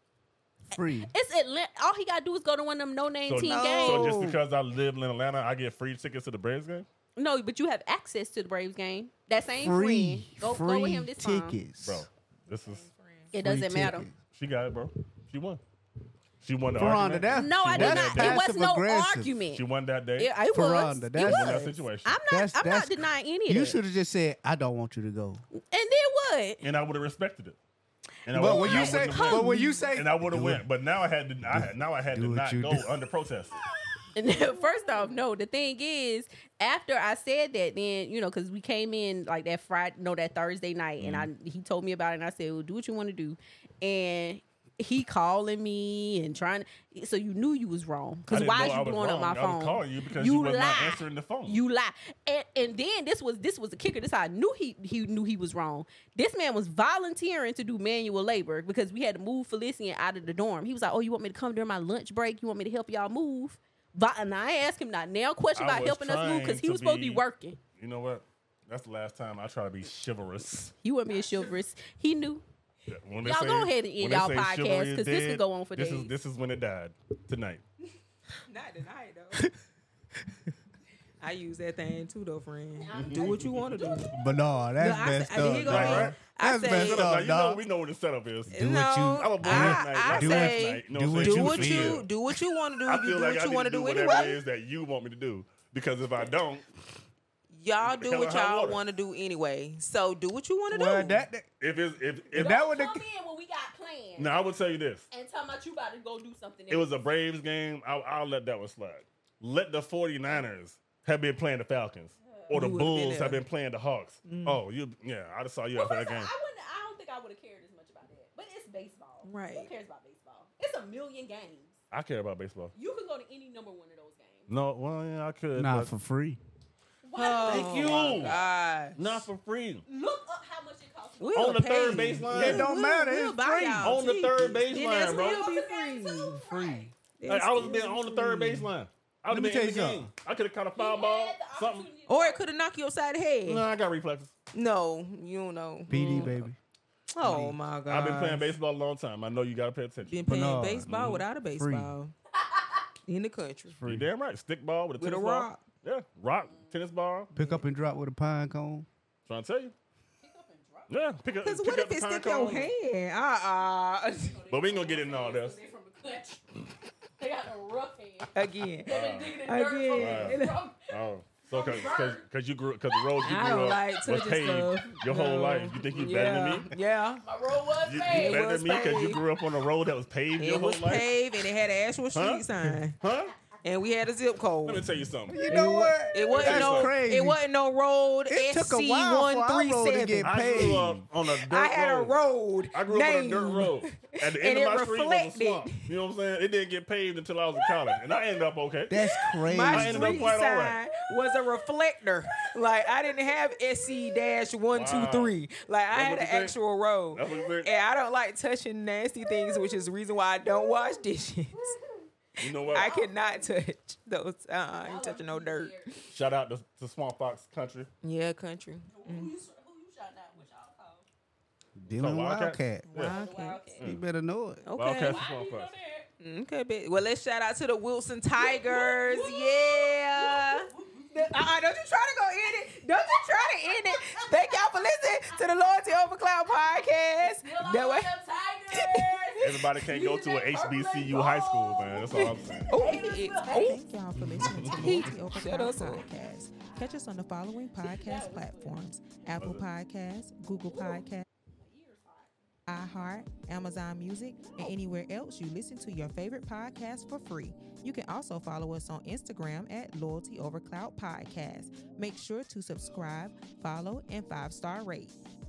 It's Atlanta. All he got to do is go to one of them no-name So, team no. games. so just because I live in Atlanta, I get free tickets to the Braves game? No, but you have access to the Braves game. That same Free. friend. Go Free with him this time. tickets. Bro, this is It doesn't Free matter. tickets. she got it, bro. She won. She won the Ferranda, argument. that, No, I She did won not. that It day. was no Passive-aggressive. argument. She won that day. Yeah, it was. Ferranda, It that's- She won that was. situation. I'm not denying any of You that. should have just said, I don't want you to go. And then what? And I would have respected it. And I But would've- when I you say, wouldn't have but went. when you say, And I would have do went, it. but now I had to do what not you go do. under protest. And then, first off, no. The thing is, after I said that, then because we came in like that that Thursday night, and he told me about it, and I said, "Well, do what you want to do," and he calling me and trying to. So you knew you was wrong. I Because didn't why know is I you was blowing up wrong. my I phone? was calling you because you was not lie. answering the phone. You lie. And then this was the kicker. This how I knew he knew he was wrong. This man was volunteering to do manual labor because we had to move Felician out of the dorm. He was like, "Oh, you want me to come during my lunch break? You want me to help y'all move?" And I asked him not now question I about was helping us move because trying he to was supposed to be be- working. You know what? That's the last time I try to be chivalrous. He wasn't being chivalrous. He knew. When they Y'all say- go ahead and end when they y'all say podcast, chivalry is 'cause this dead, could go on for this days. This is when it died tonight. Not tonight though. I use that thing too, though, friend. Do what you want to do. But no, that's No, messed here up, you go. dog. I That's say- messed Shut up, up, now, dog. we know what the setup is. Do No, what you. I'm a boy last night. I Do say, You know do what I'm what saying? do you what feel. you do what you want to do. I You feel do like what I you need want to to do do whatever it anyway. is that you want me to do. Because if I don't, Y'all do Hell what or high y'all water. want to do anyway. So do what you want to Well, do. that if that would Come in when we got plans. now I would tell you this. And talking about you about to go do something. It was a Braves game. I'll let that one slide. Let the 49ers have been playing the Falcons. Or the You would've been Bulls there. have been playing the Hawks. Oh, I just saw you after that game. I don't think I would have cared as much about that. But it's baseball. Right. Who cares about baseball? It's a million games. I care about baseball. You could go to any number one of those games. No, well, yeah, I could. not but for free. Why Thank you. Oh, God. Not for free. look up how much it costs. We'll On the pay third you. baseline. It don't matter. We'll It's buy free. y'all On the third tickets. baseline, Then that's bro. It'll be It's free. Free. Like, I was been on the third Free. baseline. I would Let me have tell been in you the game. I could have caught a foul ball. Something. Or it could have knocked you upside the head. No, I got reflexes. No, you don't know. PD, baby. Oh my God. I've been playing baseball a long time. I know you gotta pay attention. Been But playing no, baseball without a baseball in the country. You damn right. Stick ball with a With a tennis ball. rock. Yeah, rock, tennis ball. Pick up and drop with a pine cone. Trying to tell you. Yeah, pick up. Because pick what up if it the stick pine your cone. hand? But we ain't gonna get into all this. They from the country. They got a rough hand. Again. They been digging in dirt Again. from Oh, so because you grew because the road you I grew don't up like was touching paved stuff. your whole No. life. You think you better than me? Yeah. my road was You paved. better was than me because you paved. grew up on a road that was paved your It whole was life? paved and it had an actual street Huh? sign. Huh? And we had a zip code. Let me tell you something. You know what? It wasn't That's no crazy. It wasn't no road It took a while for our road to get SC137. I grew up on a dirt I had a road. road. I grew up on a named. dirt road. At the end And of it my street was a reflected. swamp. You know what I'm saying? It didn't get paved until I was in college. And I ended up okay. That's crazy. My I ended up street quite all sign right. was a reflector. Like I didn't have SC-123. Like I had what an you think? actual road. That's what you think? And I don't like touching nasty things, which is the reason why I don't wash dishes. You know what? I cannot touch those. I ain't touching no dirt. Shout out to Swamp Fox Country. Yeah, country. Who you shouting out? What y'all call? Dylan Wildcat? Wildcat. Wildcats. You better know it. Okay. Wildcats and Why Swamp you know Fox. that? Okay, but well, let's shout out to the Wilson Tigers. Yeah. Don't you try to go in it. Don't you try to end it. Thank y'all for listening to the Loyalty Over Cloud podcast. Still That on way. them Tigers. Everybody can't go to an HBCU high school, man. That's all I'm saying. Thank y'all for listening to the Loyalty Over Cloud podcast. Catch us on the following podcast platforms: Apple Podcasts, Google Podcasts, iHeart, Amazon Music, and anywhere else you listen to your favorite podcast for free. You can also follow us on Instagram at Loyalty Over Cloud Podcast. Make sure to subscribe, follow, and 5-star rate.